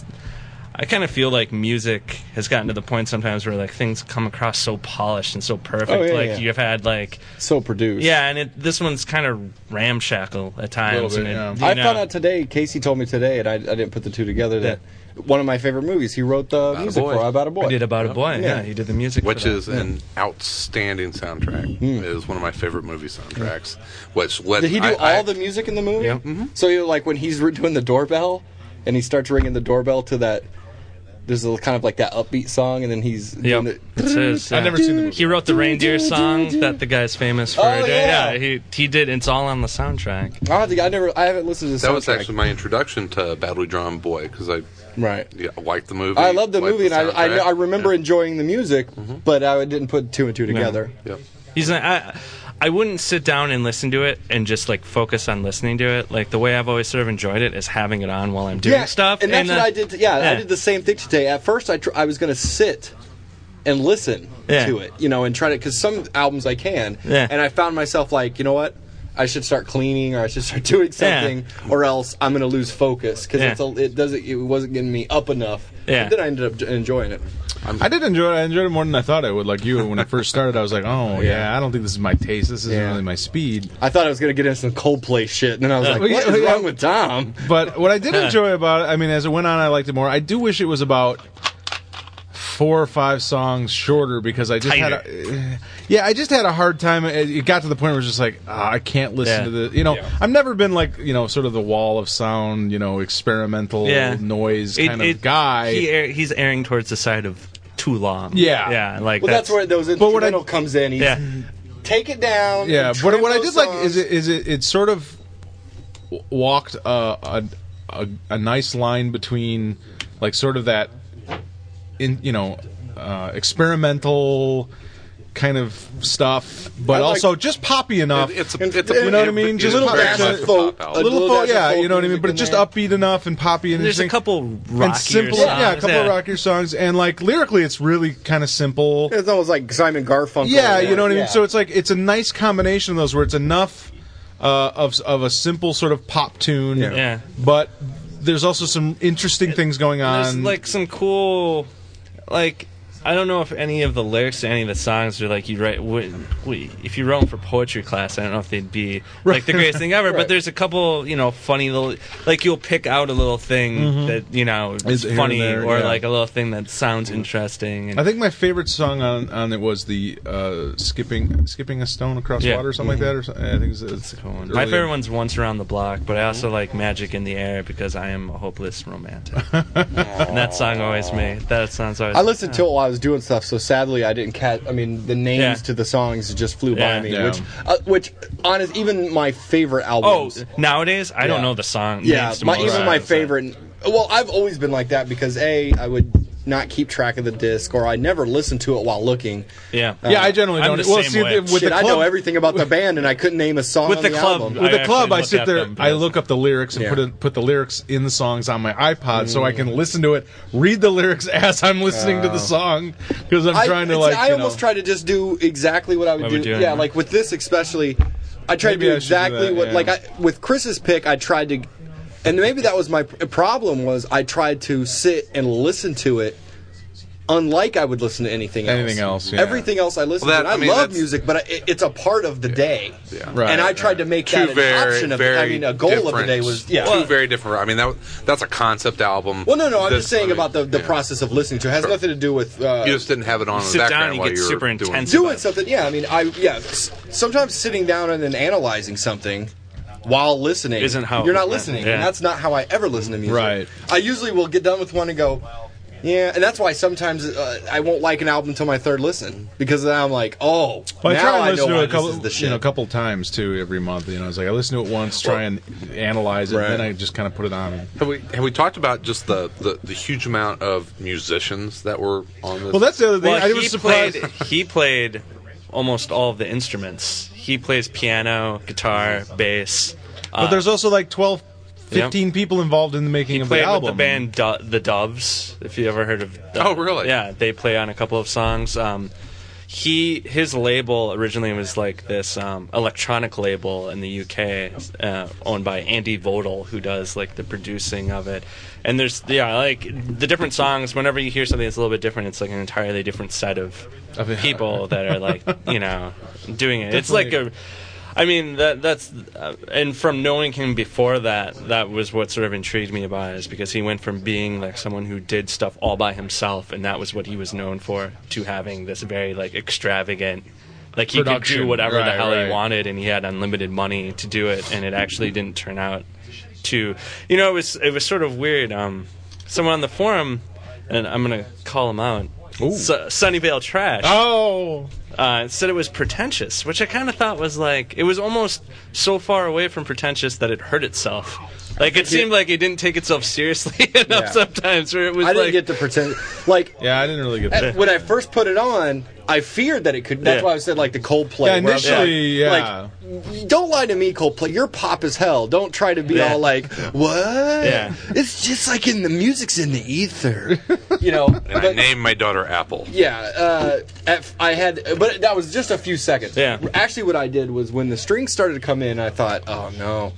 I kind of feel like music has gotten to the point sometimes where like things come across so polished and so perfect. Oh, yeah, like yeah. you've had like So produced. and this one's kind of ramshackle at times. Little bit, and I found out today, Casey told me today, and I didn't put the two together, that one of my favorite movies, he wrote the music Boy. for About a Boy. I did About a Boy. Yeah. Yeah, he did the music, which for that. is an outstanding soundtrack. Is one of my favorite movie soundtracks. Did he do all the music in the movie? Yeah. So like when he's doing the doorbell, and he starts ringing the doorbell to that, there's a kind of like that upbeat song, and then he's doing Yep, it's his. I've never seen the movie. He wrote the reindeer song that the guy's famous for. Oh, yeah. He did. It's all on the soundtrack. I haven't listened to the That soundtrack. was actually my introduction to Badly Drawn Boy because I Right. liked the movie. I love the liked movie, and I soundtrack. remember enjoying the music, but I didn't put 2 and 2 together. Yep. He's not, I wouldn't sit down and listen to it and just like focus on listening to it. Like the way I've always sort of enjoyed it is having it on while I'm doing stuff. and that's what I did. I yeah. did the same thing today. At first, I was going to sit and listen to it, and try to, because some albums I can, and I found myself like, you know what, I should start cleaning or I should start doing something, or else I'm going to lose focus because it wasn't getting me up enough. Yeah. But then I ended up enjoying it. I did enjoy it. I enjoyed it more than I thought I would. Like you, when I first started, I was like, "Oh yeah, I don't think this is my taste. This isn't really my speed." I thought I was going to get into some Coldplay shit, and then I was like, what is wrong with Tom? But what I did enjoy about it, I mean, as it went on, I liked it more. I do wish it was about 4 or 5 songs shorter because I just had I just had a hard time. It got to the point where it was just like, I can't listen to the, I've never been like, sort of the wall of sound, experimental noise kind of guy. He's erring towards the side of too long. Yeah. Like Well, that's where those instrumental comes in. He's, take it down. Yeah, and but trim what I those did like songs. is it sort of walked a nice line between like sort of that experimental kind of stuff, but also just poppy enough. It's you know what I mean? Just little pop- dash of folk, a little folk, yeah, you know what I mean. But just upbeat enough and poppy and there's a interesting. couple rockier and simple, songs. a couple of rockier songs, and like lyrically, it's really kind of simple. It's almost like Simon Garfunkel. Yeah, you know what I mean. Yeah. So it's like it's a nice combination of those where it's enough of a simple sort of pop tune, Yeah. but there's also some interesting things going on. There's like some cool, like I don't know if any of the lyrics to any of the songs are like you write. If you wrote them for poetry class, I don't know if they'd be like the greatest thing ever. But there's a couple, funny little, like you'll pick out a little thing that is Here and funny, there, or yeah. like a little thing that sounds interesting. And I think my favorite song on it was the skipping a stone across water or something like that. Or something. I think it's cool one. My favorite one's Once Around the Block, but I also like Magic in the Air because I am a hopeless romantic. And that song always made that sounds always. I listened to it while I was doing stuff, so sadly I didn't catch. I mean, the names to the songs just flew by me, which honest, even my favorite albums. Nowadays I don't know the song. Yeah, names to even most my songs, favorite. Well, I've always been like that because I would not keep track of the disc, or I never listen to it while looking. Yeah. Yeah, I generally I'm don't. the same way. With Shit, the I know club, everything about the band, and I couldn't name a song With on the the club, album. with the I club, actually I look sit at there, them I look up the lyrics and Yeah. put the lyrics in the songs on my iPod so I can listen to it, read the lyrics as I'm listening to the song, because I'm trying to I almost try to just do exactly what I would What do. we're doing, Yeah, huh? like with this especially, I tried Maybe to do I should do exactly that, what. yeah. Like with Chris's pick, I tried to, and maybe that was my problem, was I tried to sit and listen to it. Unlike I would listen to anything else. Anything else, yeah. Everything else I listen Well, to. that- And I mean, love that's- music, but it's a part of the day. Yeah. Right, And I tried to make that an option of it. I mean, a goal of the day was two very different. I mean, that's a concept album. Well, no. I'm This- just saying I mean, about the yeah. process of listening to it. It has nothing to do with. You just didn't have it on in the sit down background and while get you were super doing intense. doing something. Yeah, I mean, sometimes sitting down and then analyzing something while listening Isn't how- you're not listening. yeah. And that's not how I ever listen to music. Right. I usually will get done with one and go, yeah, and that's why sometimes I won't like an album until my third listen, because then I'm like, oh, Well, I now try and I know listen to why it a this is the shit. couple times too every month. It's like I listen to it once, try and analyze it, Right. and then I just kind of put it on. Have we talked about just the huge amount of musicians that were on this? Well, that's the other thing. Well, I was surprised. he played almost all of the instruments. He plays piano, guitar, bass. But there's also like 12, 15 people involved in the making He of the played album. with the band the Doves, if you ever heard of them. Oh, really? Yeah, they play on a couple of songs. His label originally was like this electronic label in the UK, owned by Andy Vodal, who does like the producing of it. And there's like the different songs. Whenever you hear something that's a little bit different, it's like an entirely different set of people that are like doing it. It's like a. I mean that's and from knowing him before that was what sort of intrigued me about it, is because he went from being like someone who did stuff all by himself, and that was what he was known for, to having this very like extravagant, like he could Production. do whatever the Right, hell right. he wanted, and he had unlimited money to do it, and it actually didn't turn out to it was sort of weird. Someone on the forum, and I'm gonna call him out, Sunnyvale Trash. Oh, Said it was pretentious, which I kind of thought was like, it was almost so far away from pretentious that it hurt itself. Like, it seemed like it didn't take itself seriously enough Yeah. sometimes, where it was I didn't like, get to pretend. Like, yeah, I didn't really get that. when I first put it on, I feared that it could. That's Yeah. why I said like the Coldplay. Yeah, where I was initially, yeah. Like, don't lie to me, Coldplay. You're pop as hell. Don't try to be Yeah. all like, what? Yeah. It's just like the music's in the ether. And I named my daughter Apple. Yeah, I had, but that was just a few seconds. Yeah. Actually, what I did was when the strings started to come in, I thought, oh no.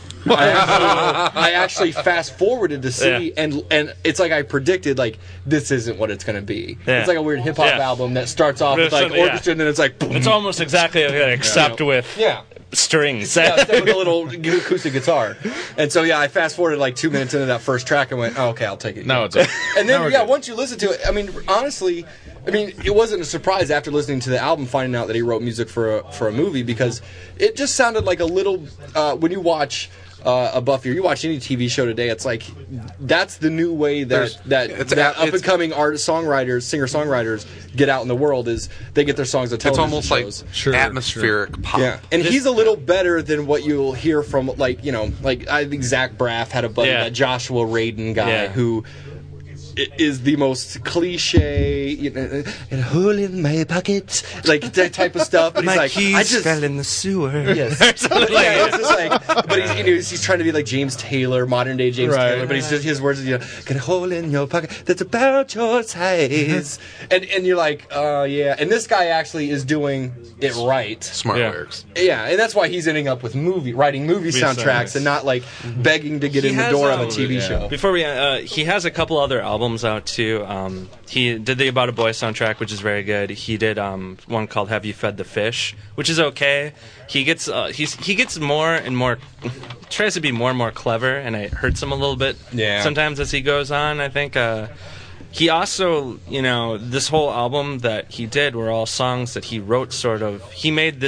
I actually fast forwarded to see, Yeah. and it's like I predicted, like this isn't what it's going to be. Yeah. It's like a weird hip hop Yeah. album that starts off with like Yeah. orchestra, and then it's like, boom. it's almost exactly like except with yeah. strings. Yeah, except with a little acoustic guitar. And so, yeah, I fast forwarded like 2 minutes into that first track and went, oh, okay, I'll take it. No, it's okay. And Now then, we're yeah, good. once you listen to it, I mean, honestly, it wasn't a surprise after listening to the album finding out that he wrote music for a movie, because it just sounded like a little, when you watch a Buffy, or you watch any TV show today, it's like that's the new way that up and coming artists, songwriters, singer songwriters get out in the world, is they get their songs on It's television almost shows. like atmospheric pop. Yeah, and he's a little better than what you'll hear from, like I think Zach Braff had a buddy, Yeah. that Joshua Radin guy, Yeah. who is the most cliche, and hole in my pocket, like that type of stuff. But he's like, I just fell in the sewer. Yes. But, yeah, it's just like, but he's trying to be like James Taylor, modern day James Right. Taylor, but he's just, his words are, got a hole in your pocket that's about your size, and you're like, yeah. And this guy actually is doing it right. Smart Yeah. lyrics. Yeah, and that's why he's ending up with writing movie soundtracks, soundtracks. and not like begging to get He in the has, door of a um, TV yeah. show. Before we, he has a couple other albums out too. He did the About a Boy soundtrack, which is very good. He did one called Have You Fed the Fish, which is okay. He gets he gets more and more, tries to be more and more clever, and it hurts him a little bit. Yeah. Sometimes as he goes on, I think. He also, this whole album that he did were all songs that he wrote. Sort of, he made this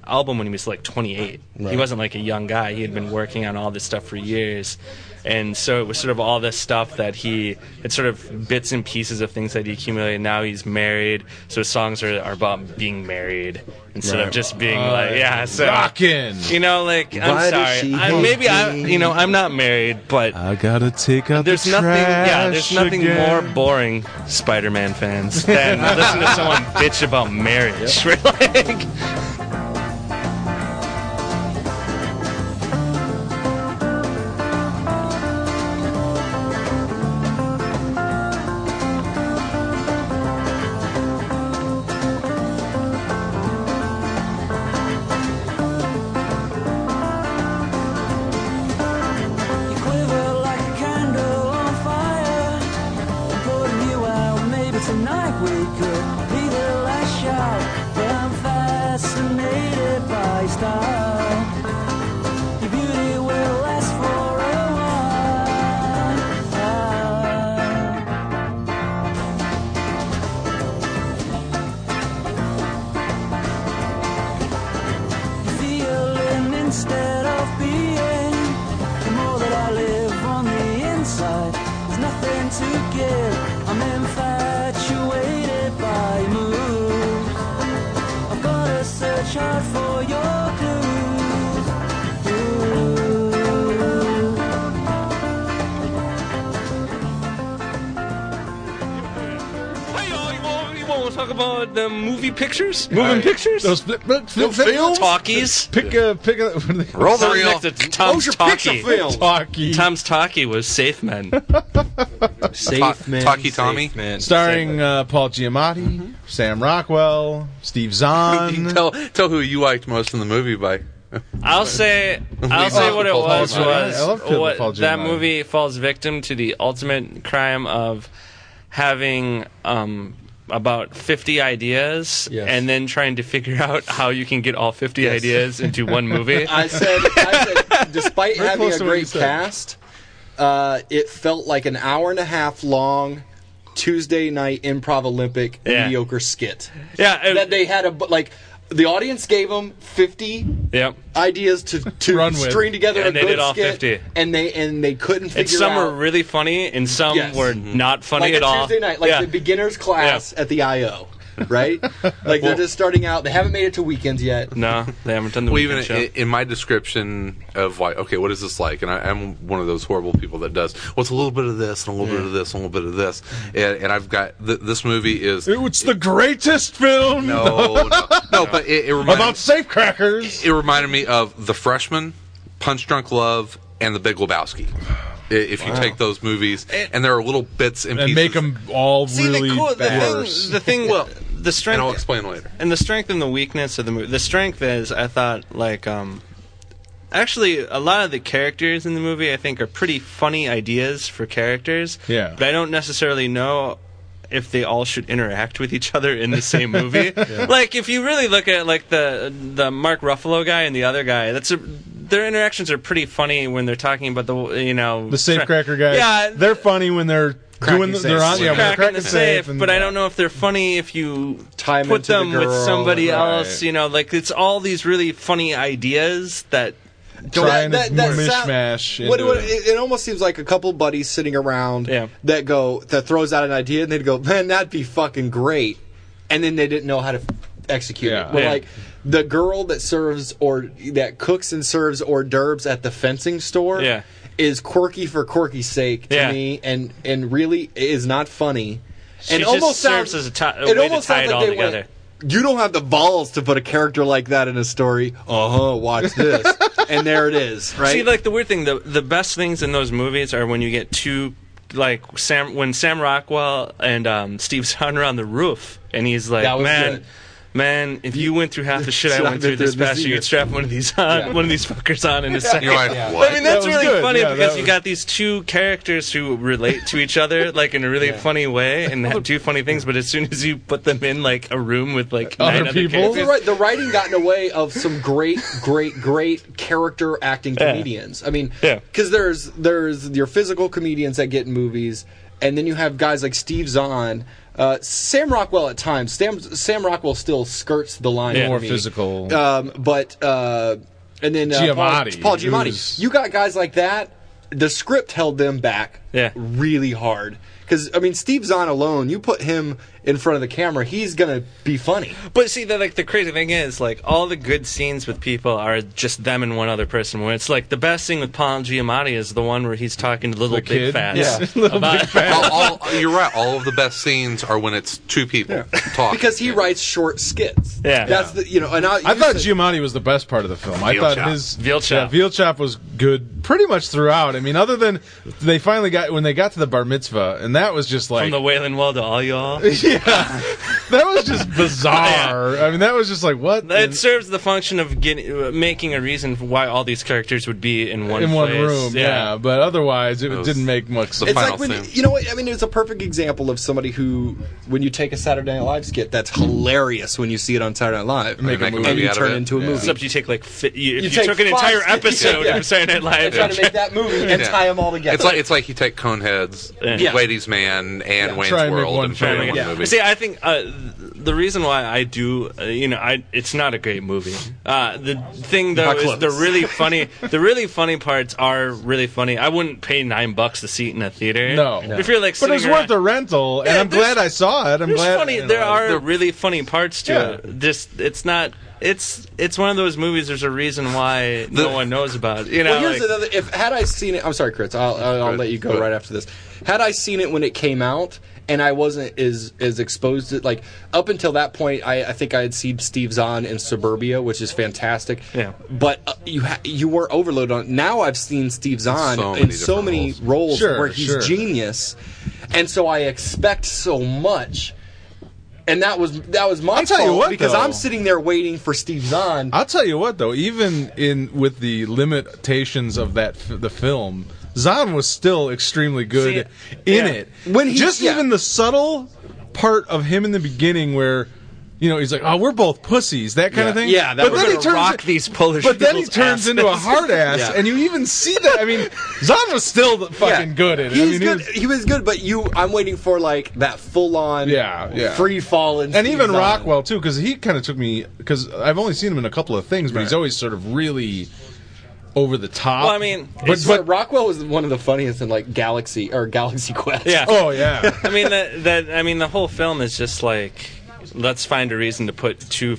album when he was like 28. He wasn't like a young guy. He had been working on all this stuff for years. And so it was sort of all this stuff that it's sort of bits and pieces of things that he accumulated. Now he's married, so his songs are about being married instead of just being so rockin'. You know, like, I'm sorry. I'm not married, but I gotta take out there's nothing more boring, Spider-Man fans, than listen to someone bitch about marriage. We're like... Instead of being, the more that I live on the inside, there's nothing to give. I'm infatuated by your moves. I've gotta search hard for your clues. Hey, you want to talk about the movie pictures? Moving pictures? Those films? Talkies? Pick a Roll the reel. Next to Tom's Talkie. talkie. Tom's Talkie was Safe Men. Safe Man. Talkie Tommy? Safe Man. Starring Paul Giamatti, Sam Rockwell, Steve Zahn. Tell who you liked most in the movie by. I'll say what it was. I love Paul That Giamatti. movie falls victim to the ultimate crime of having about 50 ideas and then trying to figure out how you can get all 50 ideas into one movie. I said, despite Very having close a to what you great said. cast, it felt like an hour and a half long Tuesday night improv Olympic mediocre skit. Yeah, That they had the audience gave them 50 yep. ideas to Run with. string together And a they good did all skit, 50. and they couldn't figure And some out. were really funny, and some were not funny like at a all. Tuesday night, the beginner's class at the IO, right? They're just starting out. They haven't made it to weekends yet. No, they haven't done the Well, weekend even show. in my description of okay, what is this like? And I'm one of those horrible people that does. Well, it's a little bit of this, and a little bit of this, and a little bit of this, and I've got this movie is It's the greatest film no, but it reminded about safecrackers. It reminded me of The Freshman, Punch Drunk Love, and The Big Lebowski. If you take those movies, and there are little bits and pieces. And make them all really worse. The thing, the strength, and I'll explain later. and the strength and the weakness of the movie. The strength is, I thought, actually, a lot of the characters in the movie, I think, are pretty funny ideas for characters. Yeah. But I don't necessarily know if they all should interact with each other in the same movie. Like, if you really look at the Mark Ruffalo guy and the other guy, their interactions are pretty funny when they're talking about the safecracker guys. Yeah, they're funny when they're Cracking they're on safes. cracking the safe, and- but I don't know if they're funny if you Tie 'em put into the them with girl, somebody right. else. It's all these really funny ideas that trying to that mishmash. It almost seems like a couple buddies sitting around that throws out an idea, and they'd go, "Man, that'd be fucking great," and then they didn't know how to execute it. But like the girl that that cooks and serves hors d'oeuvres at the fencing store is quirky for quirky's sake to me, and really is not funny. she And just almost serves sounds as a way to tie it all together. You don't have the balls to put a character like that in a story. Watch this. And there it is, right? See, the weird thing, the best things in those movies are when you get two, when Sam Rockwell and Steve Zahn are on the roof, and he's like, That was good. Man, if you went through half the shit I went through this past year, you'd strap one of these fuckers on in a second. You're like, what? I mean, that's That was really good. funny Yeah, because that you was- got these two characters who relate to each other in a really funny way and have two funny things. But as soon as you put them in a room with nine other people? Well, characters, the writing got in the way of some great character acting comedians. I mean, because there's your physical comedians that get in movies, and then you have guys like Steve Zahn, Sam Rockwell at times. Sam Rockwell still skirts the line. Yeah. for More me. physical. But and then Giamatti, Paul Giamatti. who's- You got guys like that. The script held them back really hard. Because, I mean, Steve Zahn alone, you put him in front of the camera, he's going to be funny. But see, the crazy thing is, like, all the good scenes with people are just them and one other person. Where it's like the best scene with Paul Giamatti is the one where he's talking to Little The Big kid? Fat. Yeah. Little Big Fat. You're right. All of the best scenes are when it's two people talking. Because he writes short skits. Yeah. That's the, you know, and I thought Giamatti was the best part of the film. I thought his Veal chop. Veal chop was good pretty much throughout. I mean, other than they finally got when they got to the bar mitzvah, and that was just like From the Wailing Wall to all y'all. that was just bizarre. I mean, that was just like what It serves the function of making a reason for why all these characters would be in one place. room. Yeah, but otherwise it was didn't make much sense. It's final like when scene. you know what I mean. It's a perfect example of somebody who, when you take a Saturday Night Live skit, that's hilarious when you see it on Saturday Night Live, Make a and movie you out of turn it. it into a movie. Except you take like if you take took an 5 entire episode Yeah. of Saturday Night and Live. try to make that movie and Yeah. tie them all together. It's like you take Coneheads, Yeah. Ladies Man, and Wayne's Try and make World, one and put it in film. one Yeah. movie. See, I think the reason why I do, it's not a great movie. The thing though Not is close. the really funny, parts are really funny. I wouldn't pay $9 to see it in a theater. No. If you're like, but it was sitting worth around- a rental, and Yeah, I'm glad I saw it. I'm There's glad funny. you know, There are they're- really funny parts to Yeah. it. Just it's not. It's one of those movies. There's a reason why no one knows about it. You know, Well, here's like- another. If had I seen it, I'm sorry, Chris. I'll let you go right after this. Had I seen it when it came out, and I wasn't as exposed to like up until that point, I think I had seen Steve Zahn in Suburbia, which is fantastic. Yeah. But you weren't overloaded on it. Now I've seen Steve Zahn So in many so different many roles. roles Sure, where he's sure. genius, and so I expect so much. And that was my I'll tell you fault what, because though. I'm sitting there waiting for Steve Zahn. I'll tell you what, though, even with the limitations of the film, Zahn was still extremely good in it. When he- just yeah. even the subtle part of him in the beginning where. You know, he's like, "Oh, we're both pussies," that kind of thing. Yeah, that but was then he gonna turns, rock these Polish But then he people's turns into a asses. hard ass, Yeah. and you even see that. I mean, Zahn was still fucking good at it. He's I mean, good. He was good, but I'm waiting for like that full on, Yeah. free fall and even Rockwell too, because he kind of took me because I've only seen him in a couple of things, but he's always sort of really over the top. Well, I mean, but Rockwell was one of the funniest in like Galaxy Quest. yeah. oh yeah, I mean the whole film is just like, let's find a reason to put two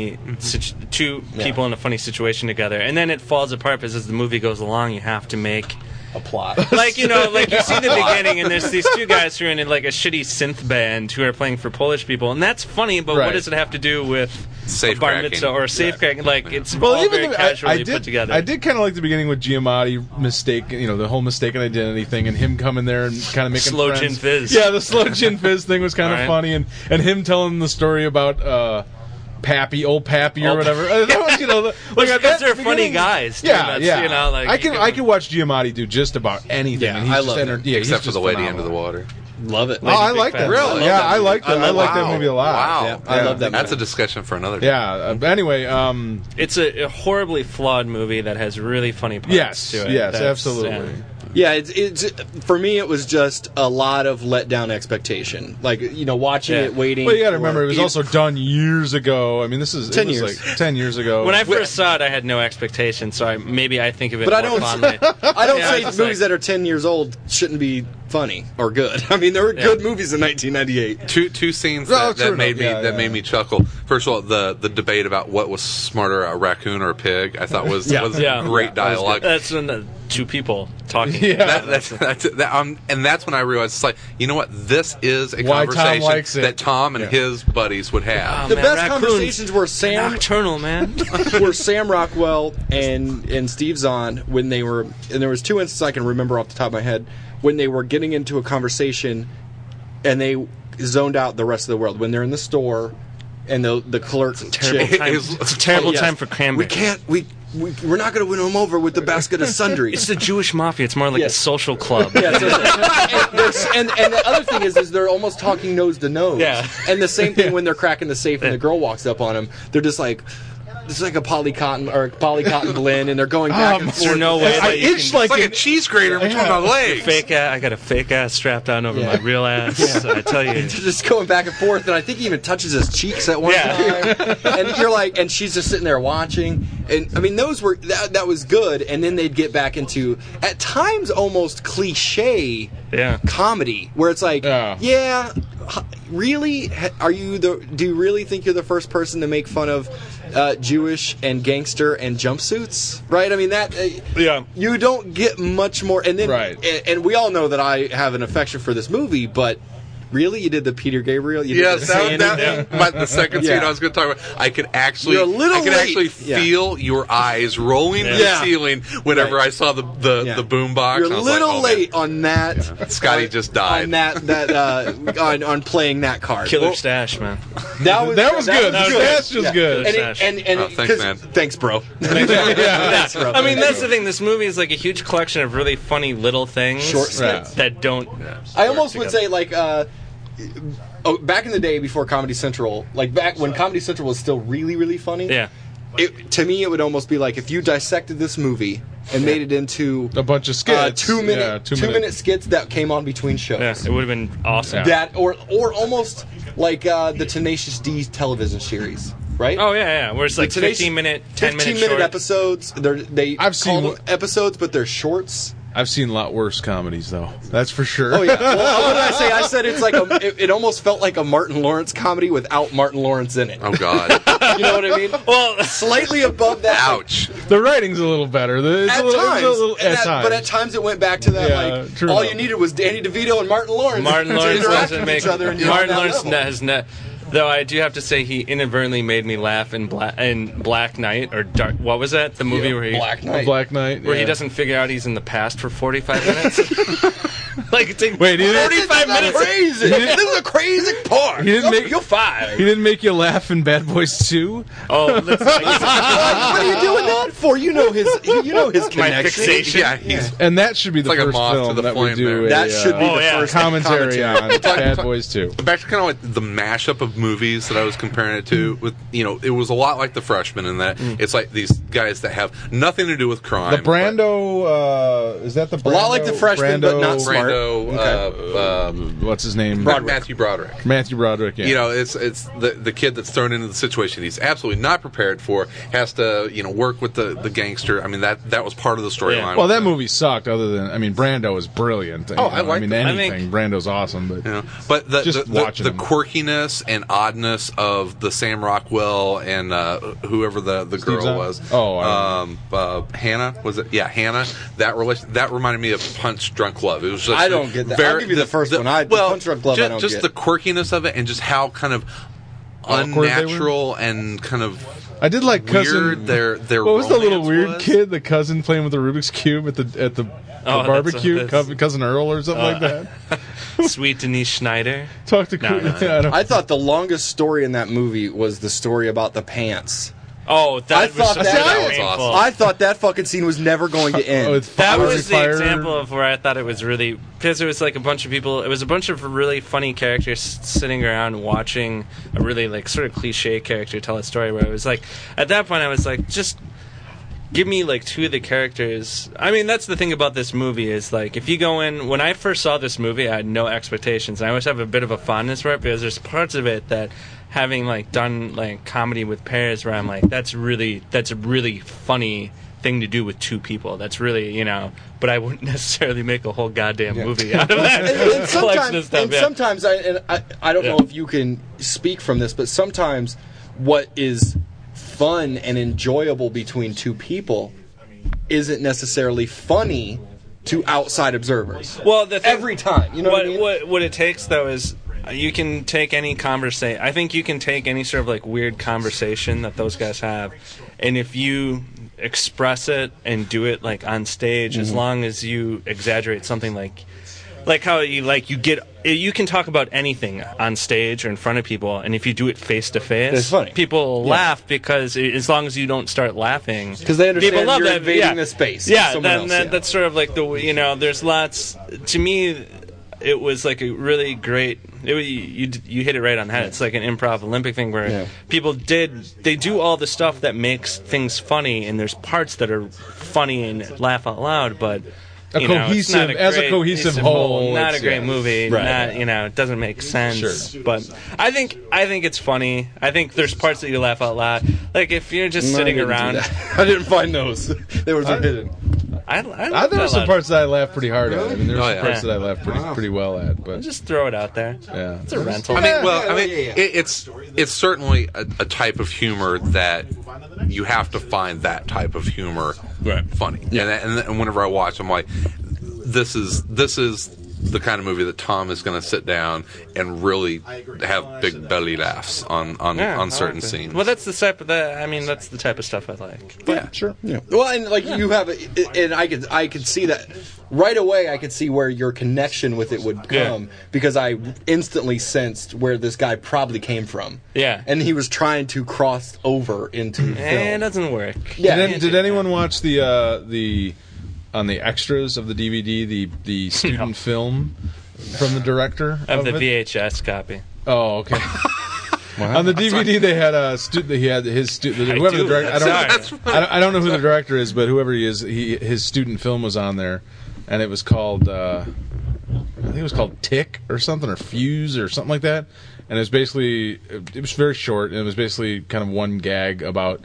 people in a funny situation together, and then it falls apart because as the movie goes along, you have to make a plot. like you see the beginning, and there's these two guys who are in like a shitty synth band who are playing for Polish people, and that's funny. But Right. what does it have to do with Safe a bar cracking. mitzvah or a safe cracking? Like it's Well, all even very the, casually I did, put together. I did kind of like the beginning with Giamatti the whole mistaken identity thing, and him coming there and kind of making Slow friends. gin fizz. Yeah, the slow gin fizz thing was kind of All right. funny, and him telling the story about old Pappy or Old- whatever. That was, like at because that they're funny beginning- guys. Too. Yeah, That's, yeah. You know, like I could watch Giamatti do just about anything. Yeah, and he's I just love him. yeah, he's Except for just the lady phenomenal. under the water. Love it. Oh, I Big like fan. that. Really? Yeah, I I love like that. that I like Wow. that movie a lot. Wow. Yeah, I love that That's movie. a discussion for another day. Yeah. But anyway, It's a horribly flawed movie that has really funny parts yes, to it. yes, That's- absolutely. Yeah, it's for me. It was just a lot of letdown expectation. Like watching Yeah. it, waiting. Well, you got to for remember, it was also done years ago. I mean, it 10 was years. like 10 years ago. When I first saw it, I had no expectations, so I think of it But I more don't. fondly. I don't Yeah, say it's movies like- that are 10 years old shouldn't be funny or good. I mean, there were good movies in 1998. Two scenes Oh, that true made me enough. Yeah, yeah. made me chuckle. First of all, the debate about what was smarter, a raccoon or a pig, I thought was Yeah. was Yeah. great dialogue. That's when the two people talking. Yeah. And that's when I realized it's like, you know what, this is a Why Tom conversation likes it. that Tom and Yeah. his buddies would have. The Man, best raccoons. conversations were Sam Nocturnal, man. were Sam Rockwell and Steve Zahn when they were, and there was two instances I can remember off the top of my head when they were getting into a conversation and they zoned out the rest of the world when they're in the store and the clerk Terrible chick- time. It's a terrible Yes. time for cranberry. We can't. We're not going to win them over with the basket of sundries. It's the Jewish mafia. It's more like Yes. a social club. Yeah, and the other thing is they're almost talking nose to nose. Yeah. And the same thing when they're cracking the safe and the girl walks up on them. They're just like, it's like a polycotton blend, and they're going back and forth. There's no way I that you itched can... like It's like a cheese grater between my legs. I got a fake ass strapped on over my real ass. I tell you. They're just going back and forth, and I think he even touches his cheeks at one time. And you're like, and she's just sitting there watching. And I mean, those were that was good. And then they'd get back into at times almost cliche comedy, where it's like, really, do you really think you're the first person to make fun of Jewish and gangster and jumpsuits? Right? I mean you don't get much more. And then and we all know that I have an affection for this movie, but. Really? You did the Peter Gabriel? You Yes, the second scene I was going to talk about. I could actually, feel your eyes rolling to the ceiling whenever I saw the boom box. You're a little late on that. Scotty just died. On on playing that card. Killer stash, man. That was good. The stash was good. Thanks, man. Thanks, bro. Thanks, bro. I mean, that's the thing. This movie is like a huge collection of really funny little things that don't. I almost would say like. Back in the day before Comedy Central, like back when Comedy Central was still really, really funny. Yeah. To me, it would almost be like if you dissected this movie and made it into a bunch of skits, 2 minute skits that came on between shows. Yeah, it would have been awesome. That or almost like the Tenacious D television series. Right? Oh yeah. Where it's like 10-minute episodes. I've seen them episodes, but they're shorts. I've seen a lot worse comedies, though. That's for sure. Oh yeah. Well, what did I say? I said it's like it almost felt like a Martin Lawrence comedy without Martin Lawrence in it. Oh God. You know what I mean? Well, slightly above that. Ouch. The writing's a little better. At times. But at times it went back to that all you needed was Danny DeVito and Martin Lawrence. Martin Lawrence doesn't make each other. Martin Lawrence has not. Though I do have to say he inadvertently made me laugh in Black Knight or Dark. What was that? The movie where he Black Knight, where he doesn't figure out he's in the past for 45 minutes. Like it takes 45 minutes. Crazy. This is a crazy part. You're fired. He didn't make you laugh in Bad Boys 2. Oh, what are you doing that for? You know his connection. My fixation. Yeah, and that should be the first film that we do. That should be the first commentary on Bad Boys 2. Back to kind of like the mashup of movies that I was comparing it to. With it was a lot like The Freshman in that it's like these guys that have nothing to do with crime. The Brando is that the Brando? A lot like The Freshman, but not smart. What's his name? Matthew Broderick. Matthew Broderick. Yeah. It's the kid that's thrown into the situation he's absolutely not prepared for. Has to work with the gangster. I mean that was part of the storyline. Yeah. Well, that movie sucked. Other than Brando is brilliant. Anything. Brando's awesome, but the quirkiness and oddness of the Sam Rockwell and whoever the girl was. Hannah was it? Yeah, Hannah. That reminded me of Punch Drunk Love. It was just I don't get that. I'll give you the first one. Punch Drunk Love. I don't just get. The quirkiness of it and just how kind of unnatural and kind of. I did like cousin. Their what was the little weird kid? The cousin playing with the Rubik's cube at the barbecue. Cousin Earl or something like that. Sweet Denise Schneider. Talk to. I thought the longest story in that movie was the story about the pants. Oh, that was awesome. I thought that fucking scene was never going to end. That was the example of where I thought it was really because it was like a bunch of people. It was a bunch of really funny characters sitting around watching a really like sort of cliche character tell a story. Where it was like at that point I was like, just give me like two of the characters. I mean, that's the thing about this movie is like if you go in. When I first saw this movie, I had no expectations. I always have a bit of a fondness for it because there's parts of it that. Having like done like comedy with pairs where I'm like that's a really funny thing to do with two people. That's really but I wouldn't necessarily make a whole goddamn movie out of that. and sometimes I don't know if you can speak from this, but sometimes what is fun and enjoyable between two people isn't necessarily funny to outside observers. Well, every time, what I mean? What it takes though is. You can take any conversation. I think you can take any sort of like weird conversation that those guys have, and if you express it and do it like on stage, as long as you exaggerate something like how you can talk about anything on stage or in front of people, and if you do it face to face, people will laugh because as long as you don't start laughing, because they understand people love you're that. invading the space. Yeah, that's sort of like the there's lots to me. it was like a really great. You hit it right on the head. It's like an improv Olympic thing where they do all the stuff that makes things funny, and there's parts that are funny and laugh out loud, but. A cohesive whole, not a great movie. Right. Not, it doesn't make sense. Sure. But I think it's funny. I think there's parts that you laugh out loud. Like if you're just sitting around. I didn't find those. They were hidden. I there were some parts that I laughed pretty hard at. I mean, there were some parts Yeah. that I laughed pretty well at. But Just throw it out there. yeah, It's a rental. I mean, it's certainly a type of humor that you have to find that type of humor funny. And whenever I watch, I'm like, this is the kind of movie that Tom is going to sit down and really have big belly laughs on certain scenes. Well, that's the type of that's the type of stuff I like. Yeah, sure. Yeah. Well, and like you have, and I could see that right away. I could see where your connection with it would come because I instantly sensed where this guy probably came from. Yeah, and he was trying to cross over into film. And it doesn't work. Yeah. Did anyone watch the on the extras of the DVD the student film from the director of the VHS copy? Oh, okay. On the DVD, they had a student. He had his student. Whoever the director. I don't know who the director is, but whoever he is, his student film was on there, and it was called. I think it was called Tick or something, or Fuse or something like that. And it was basically. It was very short, and it was basically kind of one gag about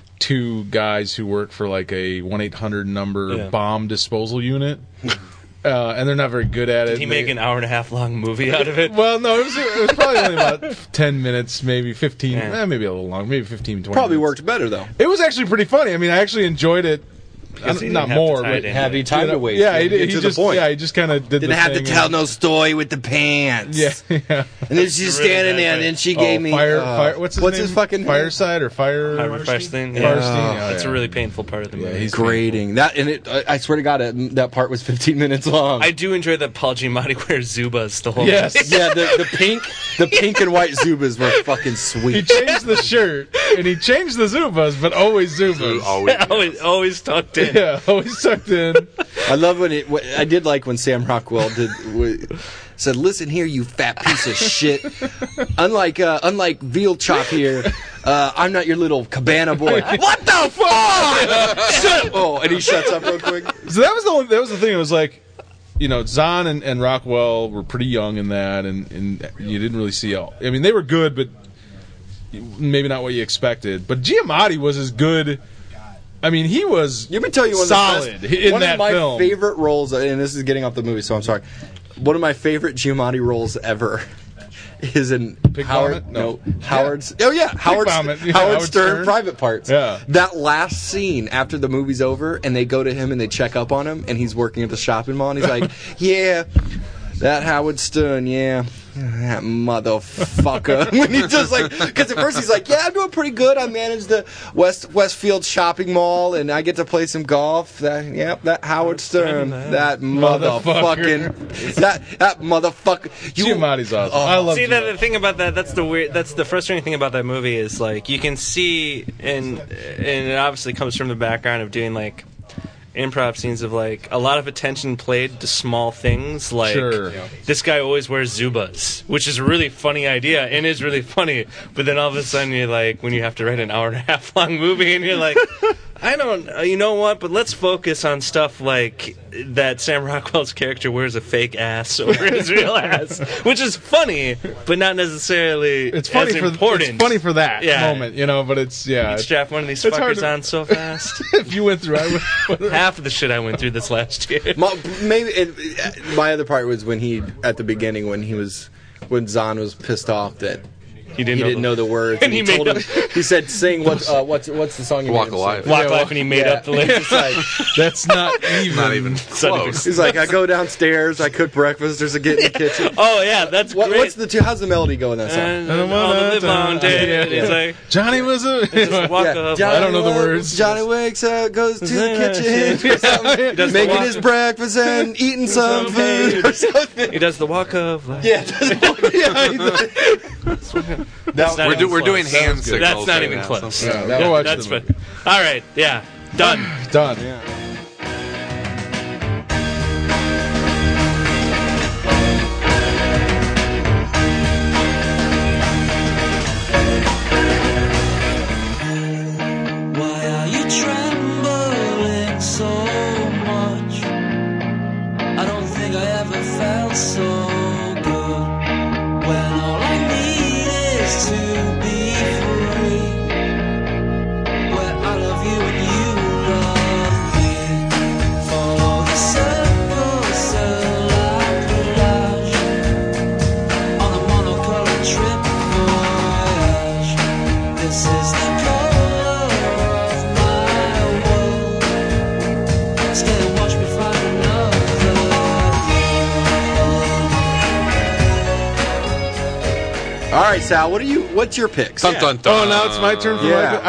two guys who work for like a 1-800 number bomb disposal unit. And they're not very good at it. Did he make an hour-and-a-half long movie out of it? Well, no, it was probably only about 10 minutes, maybe 15, maybe a little long, maybe 15, 20 Probably minutes. worked better, though. It was actually pretty funny. I mean, I actually enjoyed it. Not more, but have he time to wait? Yeah, he to just the point. Yeah, he just kind of did. Didn't have to tell no story with the pants. Yeah. And then she's standing there, and then she gave me fire. What's his fucking Fireside or Fire? Firestein. Yeah. It's a really painful part of the movie. he's grating that, and I swear to God, that part was 15 minutes long. I do enjoy that Paul Giamatti wears Zubas the whole Yes. movie. Yeah, the pink and white Zubas were fucking He sweet. changed the shirt and he changed the Zubas, but always Zubas. always tucked in. Yeah, always tucked in. I love I did like when Sam Rockwell said, "Listen here, you fat piece of shit. Unlike Veal Chop here, I'm not your little cabana boy." What the fuck? Shut up! Oh, and he shuts up real quick. So that was the thing. It was like, Zahn and Rockwell were pretty young in that, and you didn't really see all. I mean, they were good, but maybe not what you expected. But Giamatti was as good. I mean, he was. Let me tell you solid in one that of my film. favorite roles, and this is getting off the movie, so I'm sorry. One of my favorite Giamatti roles ever is in Howard. Vomit? No. Howard's. Oh yeah, Howard Stern Private Parts. Yeah. That last scene after the movie's over, and they go to him and they check up on him, and he's working at the shopping mall, and he's like, "Yeah, that Howard Stern, yeah." That motherfucker. When he just because at first he's like, "Yeah, I'm doing pretty good. I manage the Westfield shopping mall, and I get to play some golf." That Howard Stern, that motherfucking, that motherfucker. Giamatti's awesome. I love. See, the thing about that, that's the frustrating thing about that movie is like you can see, and it obviously comes from the background of doing like improv scenes of like a lot of attention played to small things like this guy always wears Zubas, which is a really funny idea and is really funny, but then all of a sudden you're like, when you have to write an hour-and-a-half long movie and you're like, I don't, you know what, but let's focus on stuff like that Sam Rockwell's character wears a fake ass over his real ass, which is funny, but not necessarily it's funny as for important. It's funny for that moment, but it's You'd strap one of these fuckers on so fast. If you went through, half of the shit I went through this last year. My other part was when at the beginning when Zahn was pissed off that he didn't know the words, and he told him. He said, "Sing what's the song you Walk made him Alive. sing?" Walk Life, and he made up the lyrics. That's not even close. He's like, "I go downstairs, I cook breakfast. There's a kid in the kitchen." Oh yeah, that's great. How's the melody go in that song? And all the live on day. It's like Johnny was a. I don't know the words. Johnny wakes up, goes to the kitchen, making his breakfast and eating some food or something. He does the walk of life. Yeah, We're doing hand signals. That's not right even now, close. so- Go watch That's the fun. All right, yeah, done. Done. All right, Sal. What's your picks? Dun, dun, dun. Oh, now it's my turn for Yeah.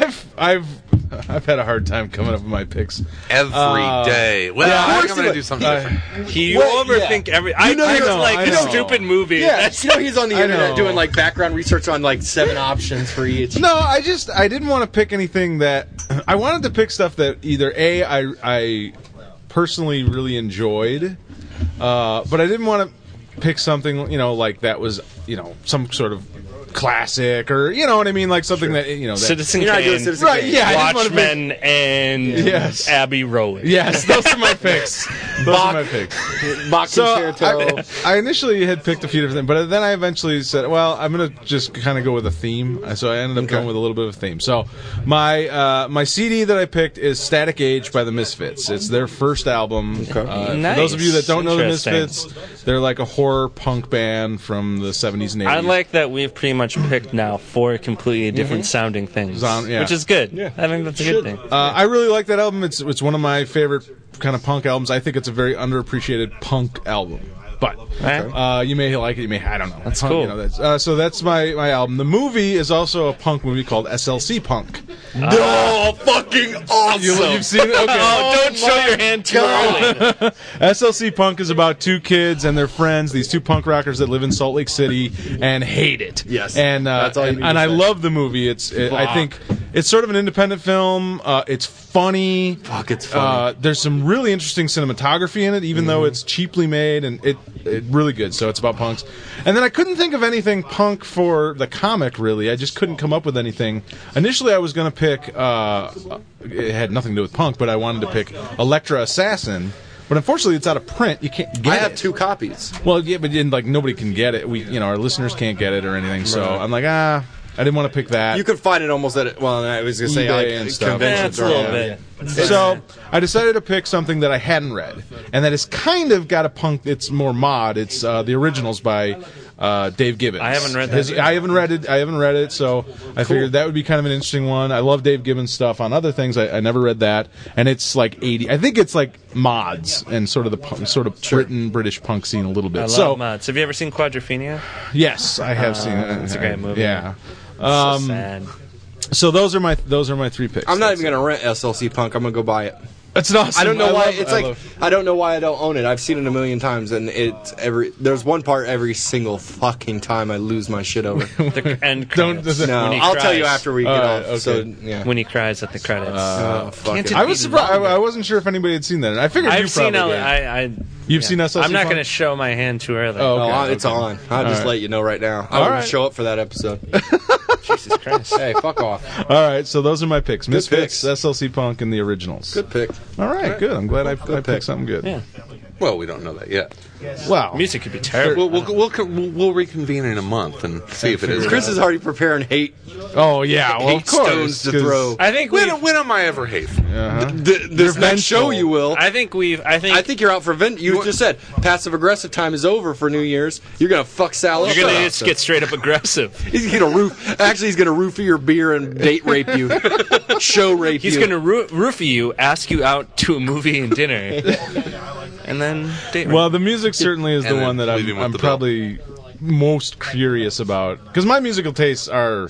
I've had a hard time coming up with my picks. Every day. Well, yeah, I of think course I'm going you to do something different. You Well, overthink every. I know picked you're- like I a know. stupid movie. Yeah, That's- he's on the I internet know. doing like background research on like 7 options for each. No, I didn't want to pick anything that I wanted to pick stuff that either I personally really enjoyed, but I didn't want to pick something like that was some sort of classic or you know what I mean, like something that that, Citizen You're not doing Kane, Citizen right? Kane. Yeah, I didn't wanna pick- Watchmen, and Yes. Abbey Road. Yes, those are my picks. Those are my picks. Bach So Concerto. I initially had picked a few different things, but then I eventually said, well, I'm going to just kind of go with a theme. So I ended up going with a little bit of a theme. So my CD that I picked is Static Age by the Misfits. It's their first album. For those of you that don't know the Interesting. Misfits, they're like a horror punk band from the 70s and 80s. I like that we've pretty much picked now 4 completely different sounding things, Yeah. which is good. Yeah. I think that's a good thing. I really like that album. It's one of my favorite kind of punk albums. I think it's a very underappreciated punk album. But you may like it, you may I don't know. That's Punk, cool. So that's my album. The movie is also a punk movie called SLC Punk. Oh, fucking awesome! You've seen it? Okay. Oh, don't show your hand too early. SLC Punk is about 2 kids and their friends, these 2 punk rockers that live in Salt Lake City and hate it. Yes. and That's all you need and to I say. love the movie. I think it's sort of an independent film. It's funny. Fuck, it's funny. There's some really interesting cinematography in it, even though it's cheaply made, and it really good. So it's about punks. And then I couldn't think of anything punk for the comic. Really, I just couldn't come up with anything. Initially, I was going to pick. It had nothing to do with punk, but I wanted to pick Elektra Assassin. But unfortunately, it's out of print. You can't get I it. have 2 copies. Well, yeah, but then, nobody can get it. Our listeners can't get it or anything. So I'm like, I didn't want to pick that. You could find it almost at I was gonna say eBay like and stuff. conventions That's a or little yeah. bit. So I decided to pick something that I hadn't read, and that has kind of got a punk. It's more mod. It's the originals by Dave Gibbons. I haven't read that either. I haven't read it. So I figured that would be kind of an interesting one. I love Dave Gibbons stuff on other things. I never read that, and it's like 80. I think it's like mods and sort of the British punk scene a little bit. I love so mods. Have you ever seen Quadrophenia? yes, I have seen it. It's a great movie. Yeah. So sad. So those are my 3 picks. I'm not even gonna rent SLC Punk. I'm gonna go buy it. That's an awesome. I don't know why. love- I don't know why I don't own it. I've seen it a million times, and there's one part every single fucking time I lose my shit over. The end Don't- credits. No, When he I'll tell you cries. after we get All off. right, okay. So yeah. When he cries at the credits. Oh, fuck it. I was surprised. I wasn't sure if anybody had seen that. I figured you I've seen. probably did. You've seen SLC I'm not Punk? going to show my hand too early. Oh, Oh, okay, it's okay. on. I'll just right. let you know right now. I All wouldn't right. show up for that episode. Jesus Christ. Hey, fuck off. All right, so those are my picks: Misfits, picks. SLC Punk, and the originals. Good pick. All right, good. I'm glad I picked pick. something good. Yeah. Well, we don't know that yet. Wow. Music could be terrible. We'll reconvene in a month and see if it is. Chris is already preparing hate Oh yeah. Well, of hate course. stones to 'cause- throw. I think When am I ever hateful? This next show you will. I think I think you're out for You just said passive aggressive time is over for New Year's. You're gonna fuck Sal up. you're gonna just get straight up aggressive. He's gonna he's gonna roofie your beer and date rape you, show rape He's you. gonna roofie you, ask you out to a movie and dinner, and then date. Well, the music certainly is the And then one that leave him with I'm the bill. probably most curious about because my musical tastes are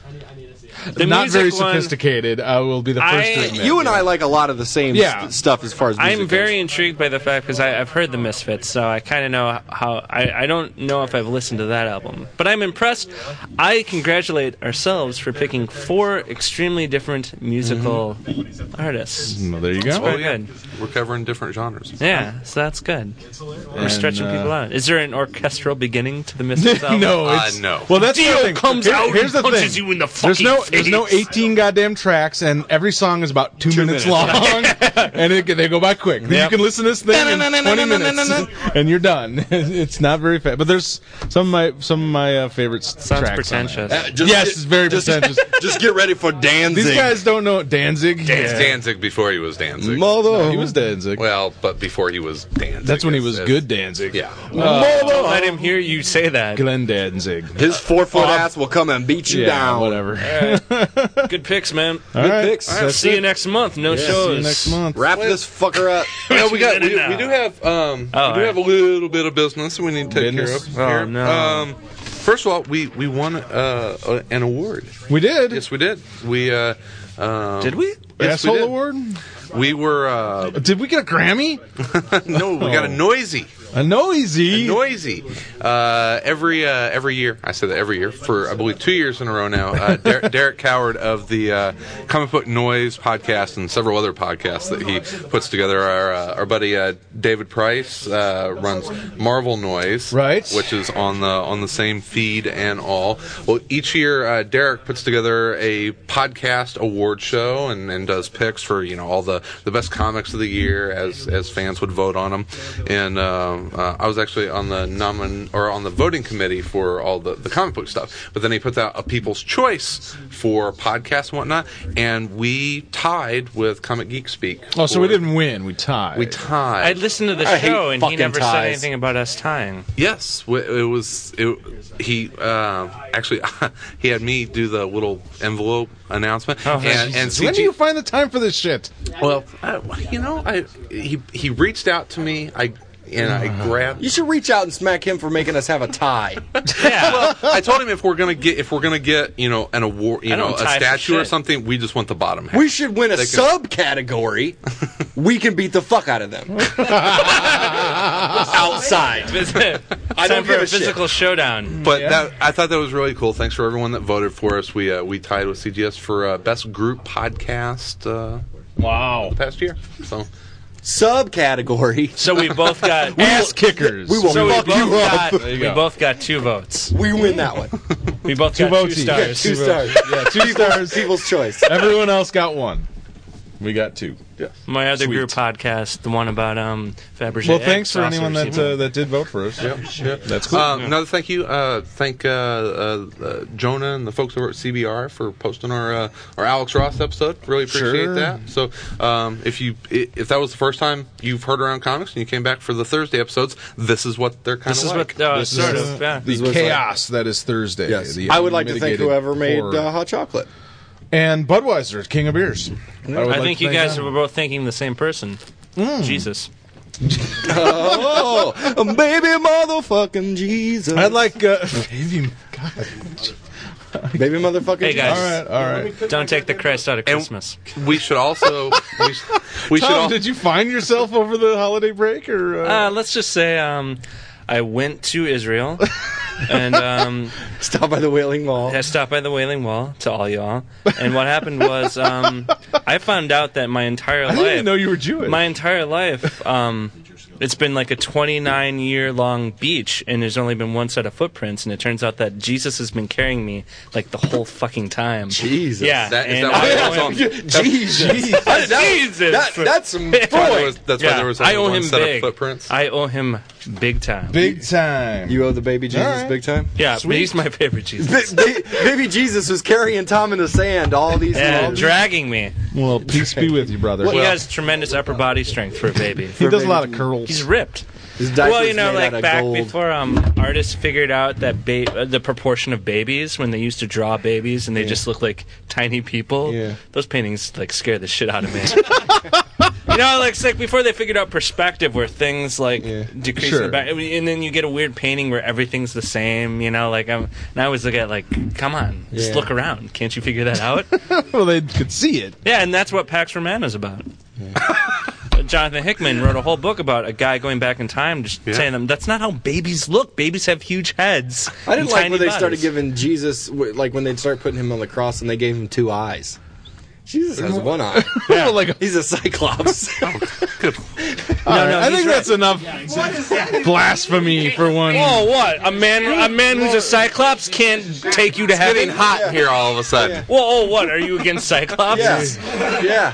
the not very music one, sophisticated. I will be the first to admit. You and I like a lot of the same Yeah. stuff as far as music I'm very intrigued by the fact because I've heard the Misfits, so I kind of know how. I don't know if I've listened to that album, but I'm impressed. I congratulate ourselves for picking 4 extremely different musical artists. Well, there you go. Very good. We're covering different genres. Yeah, so that's good. We're And, stretching people out. Is there an orchestral beginning to the Misfits album? No, it's, no. Well, that's Dio the thing. comes out Here's and the punches thing. you in the There's no face. 18 goddamn tracks, and every song is about 2 minutes long, and they go by quick. You can listen to this thing in 20 minutes, and you're done. It's not very fast, but there's some of my favorite Sounds tracks on pretentious. there. Yes, it's very pretentious. Just get ready for Danzig. These guys don't know Danzig. It's Danzig before he was Danzig. No, he was Danzig. Well, but before he was Danzig. That's when he It's- was good Danzig. Yeah. Don't let him hear you say that. Glenn Danzig. His 4-foot ass will come and beat you Yeah, down. whatever. Good picks, man. All right. picks. All right, see you next month. No shows. See you next month. Wrap this fucker up. Well, we do minute now. have all right. a little bit of business we need to take Business? care of. Oh, here. no. First of all, we won an award. We did. Yes, we did. We Did we? Yes, Asshole we did. award. We were Did we get a Grammy? no, we got a noisy. A noisy. Noisy. Every year, I say that every year for I believe 2 years in a row now. Derek Coward of the Comic Book Noise podcast and several other podcasts that he puts together. Our buddy David Price runs Marvel Noise, Right. which is on the same feed and all. Well, each year Derek puts together a podcast award show and does picks for all the best comics of the year as fans would vote on them. And I was actually on the voting committee for all the comic book stuff. But then he puts out a People's Choice for podcasts and whatnot, and we tied with Comic Geek Speak. Oh, so we didn't win. We tied. We tied. I listened to the I show, hate and he fucking never said ties. anything about us tying. Yes, he actually he had me do the little envelope announcement, Oh, and When CG do you find the time for this shit? well, he reached out to me. I grabbed. You should reach out and smack him for making us have a tie. Yeah. I told him if we're gonna get an award, I don't a tie for statue or shit. something, we just want the bottom half. We should win a They can- subcategory. We can beat the fuck out of them. Outside. I don't time for give a a shit. physical showdown. But I thought that was really cool. Thanks for everyone that voted for us. We tied with CGS for best group podcast Wow. past year. So Subcategory. So we both got Ass kickers. We will So we fuck both you up. got There you we go. both got 2 votes. We win that one. We both Two got votes 2 each. stars. 2 stars. Yeah, 2 stars. People's choice. Everyone else got 1. We got 2. yes. My other Sweet. group podcast, the one about Fabergé. Well, egg thanks for sauce anyone that receiving. that did vote for us. Yeah. That's cool. Another thank you. Thank Jonah and the folks over at CBR for posting our Alex Ross episode. Really appreciate Sure. that. So if that was the first time you've heard Around Comics and you came back for the Thursday episodes, this is what they're kind This of is like. what This sort is of yeah. the was chaos that is Thursday. Yes. The I would like to thank unmitigated whoever made horror. hot chocolate. And Budweiser, king of beers. I think you guys were both thinking the same person. Jesus. Oh, baby motherfucking Jesus. I'd like baby. God. Baby motherfucking Hey, guys. Jesus. All right. Don't take the Christ out of And Christmas. we should also we should Tom, all, did you find yourself over the holiday break, or Let's just say I went to Israel and Stop by the Wailing Wall. I stopped by the Wailing Wall to all y'all. And what happened was I found out that my entire I life... didn't even know you were Jewish. My entire life, it's been like a 29-year-long beach, and there's only been one set of footprints, and it turns out that Jesus has been carrying me like the whole fucking time. Jesus. Yeah. Is that and why I it owe was on- Jesus. Jesus. That's some that's why boy. there was only I owe one him set big. of footprints. I owe him big time. Big time. You owe the baby Jesus All right. big time? Yeah, Sweet. but he's my favorite Jesus. Baby Jesus was carrying Tom in the sand all these Yeah, years. dragging me. Well, peace be with you, brother. He has tremendous upper body strength for a baby. he does a lot of curls. He's ripped. His diaper's Well, you know, made like out of back gold. before artists figured out that the proportion of babies when they used to draw babies and they just look like tiny people. Yeah. Those paintings like scare the shit out of me. You know, like it's like before they figured out perspective, where things like decrease in Sure. the back, and then you get a weird painting where everything's the same. You know, and I always look at like, come on, just Yeah. look around. Can't you figure that out? well, they could see it. Yeah, and that's what Pax Romana's about. Jonathan Hickman wrote a whole book about a guy going back in time, just saying them. That's not how babies look. Babies have huge heads. I didn't and like tiny when they bodies. started giving Jesus, like when they'd start putting him on the cross and they gave him 2 eyes. Jesus has 1 eye. Well, like, He's a cyclops. no, I think that's enough blasphemy for one. Oh, what? A man who's a cyclops can't take you to heaven? Getting hot here all of a sudden. Whoa, oh, what? Are you against cyclops? Yes. Yeah.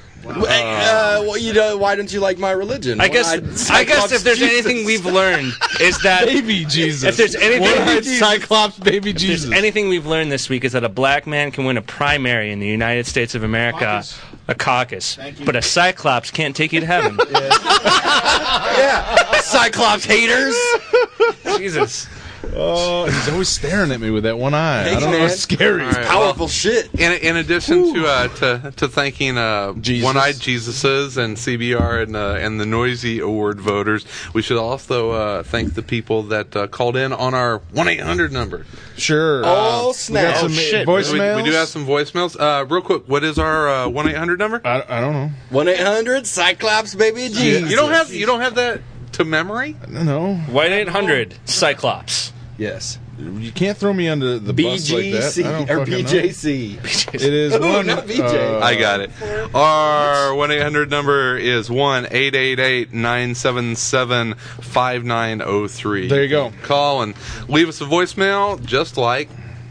Well, you know, why don't you like my religion? I guess if there's anything we've learned is that Baby Jesus. if there's anything One-eyed Cyclops baby If Jesus. there's anything we've learned this week is that a black man can win a primary in the United States of America, a caucus, but a cyclops can't take you to heaven. Yeah. Cyclops haters. Jesus. He's always staring at me with that one eye. Hey, I don't know. man. It's scary. All right. Powerful shit. In addition to thanking Jesus. One-Eyed Jesuses and CBR and the Noisy Award voters, we should also thank the people that called in on our 1-800 number. Sure. Oh, We snap. got some voicemails. We do have some voicemails. Real quick, what is our 1-800 number? I don't know. 1-800 Cyclops baby Jesus. You don't have that to memory? No. 1-800 Cyclops. Yes. You can't throw me under the bus like that. BGC I don't or fucking know. BJC. It is Oh, one. not BJ. I got it. Our 1-800 number is 1-888-977-5903. There you go. Call and leave us a voicemail just like...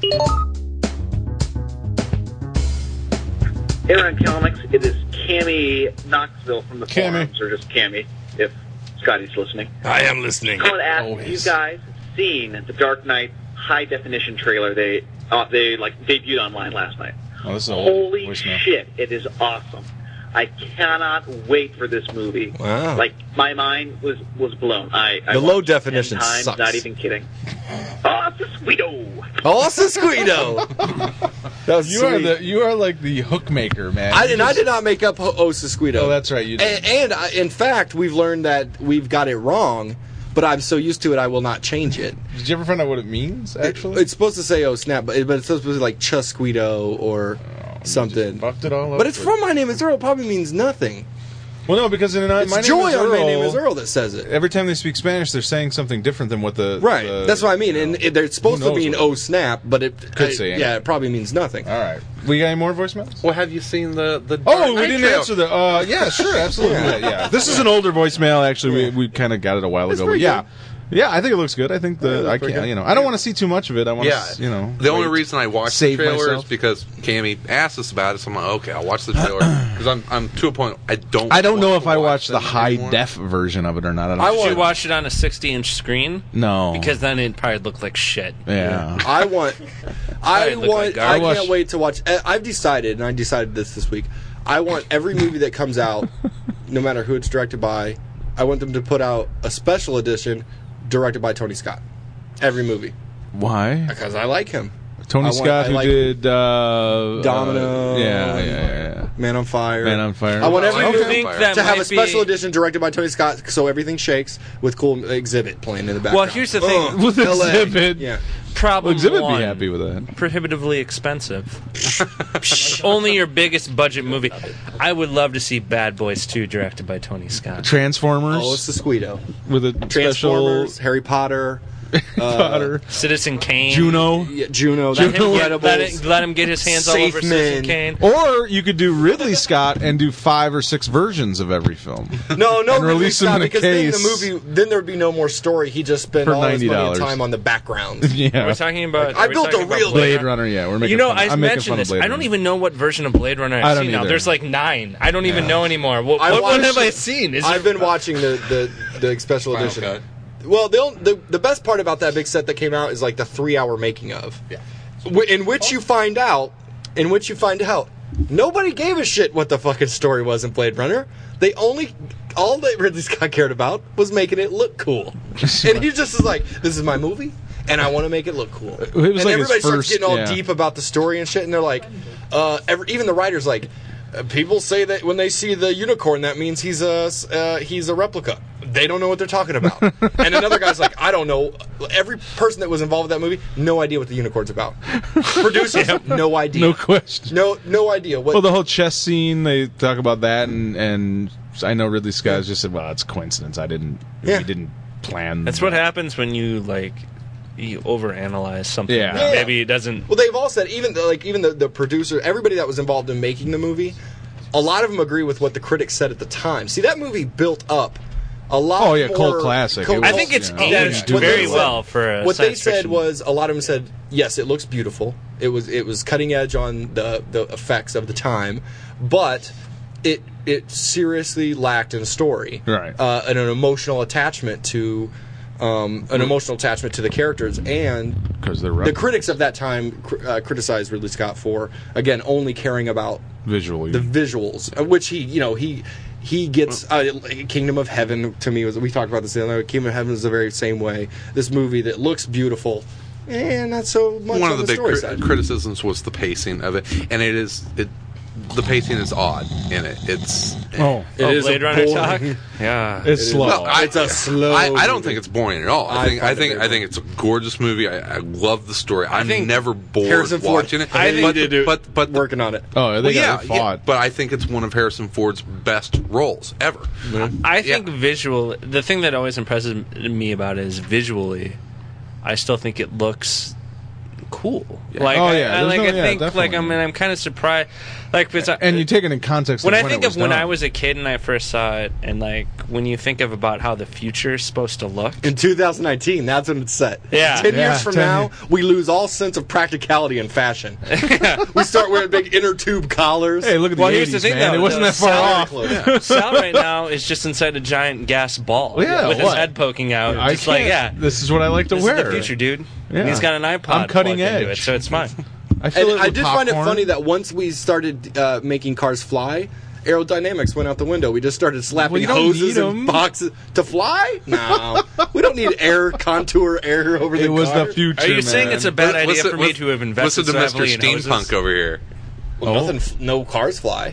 Here on Comics, it is Cammy Knoxville from the Cammy. forums, or just Cammy, if Scotty's listening. I am listening. I want to ask if you guys seen the Dark Knight high definition trailer they debuted online last night. Oh, this is an old Holy voicemail. shit, it is awesome. I cannot wait for this movie. Wow. Like, my mind was blown. I The low watched it 10 definition times, sucks. Not even kidding. Oh, Sweeto! Oh, Sisquito. That was sweet. You are like the hook maker, man. I did not make up Sisquito. Oh, that's right. You did. And in fact, we've learned that we've got it wrong, but I'm so used to it, I will not change it. Did you ever find out what it means? Actually, It's supposed to say "oh snap," but it's supposed to be like Chusquito or something. fucked it all up. But it's from My Name Is Earl. It probably means nothing. Well, no, because in It's My Joy Name is on Earl, My Name Is Earl that says it. Every time they speak Spanish, they're saying something different than what the Right. That's what I mean. you know, And it's supposed who to mean knows "oh snap," but it Could say anything. yeah, it probably means nothing. All right. We got any more voicemails? Well, have you seen the Dark Oh, we Knight didn't trailer? answer the. Yeah, sure, absolutely. yeah. This is an older voicemail. Actually, we kind of got it a while ago. But pretty yeah, yeah, I think it looks good. I think I pretty can't. good. You know, I don't want to see too much of it. I want Yeah, to, The only wait. reason I watched Save the trailer myself. is because Cammy asked us about it. So I'm like, okay, I'll watch the trailer because I'm to a point I don't. I don't know want if to I watched the them high anymore. def version of it or not. I don't I know. want- Should you watch it on a 60-inch screen? No, Because then it'd probably look like shit. yeah. I want. I look like I garbage. can't wait to watch. I've decided, and I decided this week. I want every movie that comes out, no matter who it's directed by, I want them to put out a special edition directed by Tony Scott. Every movie, Why? because I like him. Tony Scott, who did Domino. yeah. Man on Fire. Man on Fire. I want every I movie think that to have might a special be- edition directed by Tony Scott, so everything shakes with cool exhibit playing in the background. Well, here's the thing. With LA. Exhibit. Yeah. Problem Exhibit one, be happy with that. prohibitively expensive. Only your biggest budget movie. I would love to see Bad Boys 2 directed by Tony Scott. Transformers Oh, it's the Squeedo. with a special Transformers, Harry Potter, Potter, Citizen Kane. Juno. yeah, Juno, Let The him, get, Incredibles. let him get his hands all over Safe Citizen Men. Kane. Or you could do Ridley Scott and do 5 or 6 versions of every film. No, and Ridley release them Scott, in a because case. then the movie, then there would be no more story. He just spent For all his money $90. and time on the background. Yeah. We're talking about. I are we built talking a about real Blade Runner, yeah. We're making You know, fun. I I'm making mentioned fun of this. Blade I don't Runner. even know what version of Blade Runner I I've don't seen now. either. There's like 9. I don't even know anymore. What I one watched have I it. seen? Is I've it, been watching the special Final edition. Cut. Well, the best part about that big set that came out is like the 3-hour making of. Yeah. In which you find out, nobody gave a shit what the fucking story was in Blade Runner. All that Ridley Scott cared about was making it look cool. And he just is like, this is my movie, and I want to make it look cool. was And like his everybody starts first- getting all yeah. deep about the story and shit, and they're like, even the writer's like, people say that when they see the unicorn, that means he's a replica. They don't know what they're talking about. And another guy's like, I don't know. Every person that was involved with that movie, no idea what the unicorn's about. Producers, no idea. No question. No idea. What, Well, the whole chess scene, they talk about that, and I know Ridley Scott just said, well, it's a coincidence. Yeah. We didn't plan. that's what happens when you you overanalyze something. Yeah. that Yeah. maybe it doesn't. Well, they've all said, even the producer, everybody that was involved in making the movie, a lot of them agree with what the critics said at the time. See, that movie built up a lot. Oh, yeah, more cult classic. I think it's Yeah. aged What they very said- well for a What they science said fiction. was, a lot of them said, yes, it looks beautiful. It was cutting edge on the effects of the time, but it seriously lacked in story, Right. and an emotional attachment to the characters. And 'Cause they're the rebels. critics of that time criticized Ridley Scott for, again, only caring about Visually. the visuals, which he he gets Kingdom of Heaven. To me, we talked about this the other night. Kingdom of Heaven is the very same way. This movie that looks beautiful. And not so much One on of the story big side. criticisms was the pacing of it, and the pacing is odd in it. It's It is Blade a Runner boring- talk. Yeah, It's slow. No, It's a slow. I don't think it's boring at all. I find it think very it's a gorgeous movie. I love the story. I'm think never bored Harrison Ford. watching it. I think but working on it. Oh, they got it yeah, fought. but I think it's one of Harrison Ford's best roles ever. I think Yeah. the thing that always impresses me about it is visually, I still think it looks cool. Like, Oh, yeah. There's I no- yeah, think, definitely. I'm kind of surprised. Like, And you take it in context. when of I when think it of was when done. I was a kid and I first saw it, and like when you think of about how the future is supposed to look. In 2019, that's when it's set. Yeah. 10 Yeah, years from 10 now, we lose all sense of practicality and fashion. We start wearing big inner tube collars. Hey, look at Well, the here's 80s, the thing, man. though, It wasn't the that far salary off. clothes. Sal right now is just inside a giant gas ball Yeah, with his what? head poking out. I Just like, can't- yeah, This is what I like to this wear. is the future, dude. Yeah. And he's got an iPod I'm cutting plugged into edge. it, so it's fine. I feel And it I with did find it popcorn. funny that once we started making cars fly, aerodynamics went out the window. We just started slapping Well, you don't hoses need and 'em. boxes to fly. No, we don't need air contour air over the It was car. the future. Are you saying man. it's a bad idea Listen- for me to have invested Listen to so Mr. heavily in hoses? Steampunk over here. Well, no cars fly.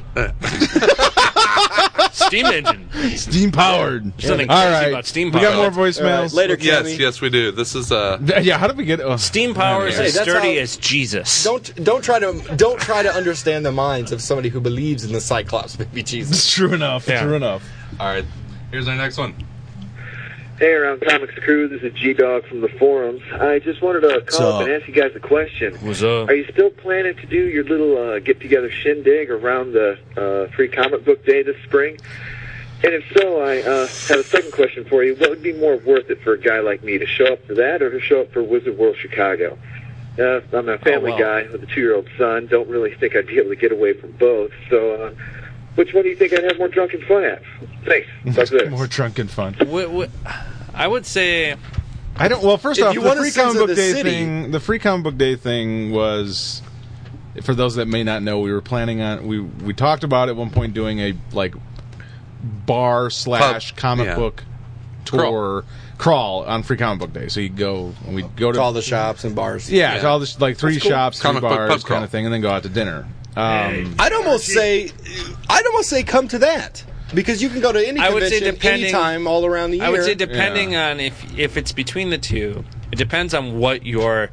Steam engine. steam powered? There's nothing All crazy right. about steam We got power. more voicemails. Later, Cammy. Yes, we do. This is Yeah, how did we get? Oh, Steam power is Hey, as that's sturdy how- as Jesus. Don't try to understand the minds of somebody who believes in the Cyclops baby Jesus. it's true enough. Yeah. True enough. all right. Here's our next one. Hey, Around Comics Crew, this is G-Dog from the forums. I just wanted to call up and ask you guys a question. What's up? Are you still planning to do your little get-together shindig around the Free Comic Book Day this spring? And if so, I have a second question for you. What would be more worth it for a guy like me, to show up for that or to show up for Wizard World Chicago? I'm a family guy with a 2-year-old son. Don't really think I'd be able to get away from both. So, which one do you think I'd have more drunken fun at? Thanks. Talk to you later. More drunken fun. I would say I don't. Well, first If off, you the want a free sense comic of book the day city- thing. The free comic book day thing was, for those that may not know, we were planning on. We talked about at one point doing a like bar / Pub, comic yeah. book tour crawl on free comic book day. So you go and we go to To all the shops and bars. yeah, to all this like 3 cool. shops, 3 Comic book bars, pub kind crawl. of thing, and then go out to dinner. I'd almost say come to that, because you can go to any I would say convention depending- anytime all around the year. I would say depending on if it's between the two, it depends on what your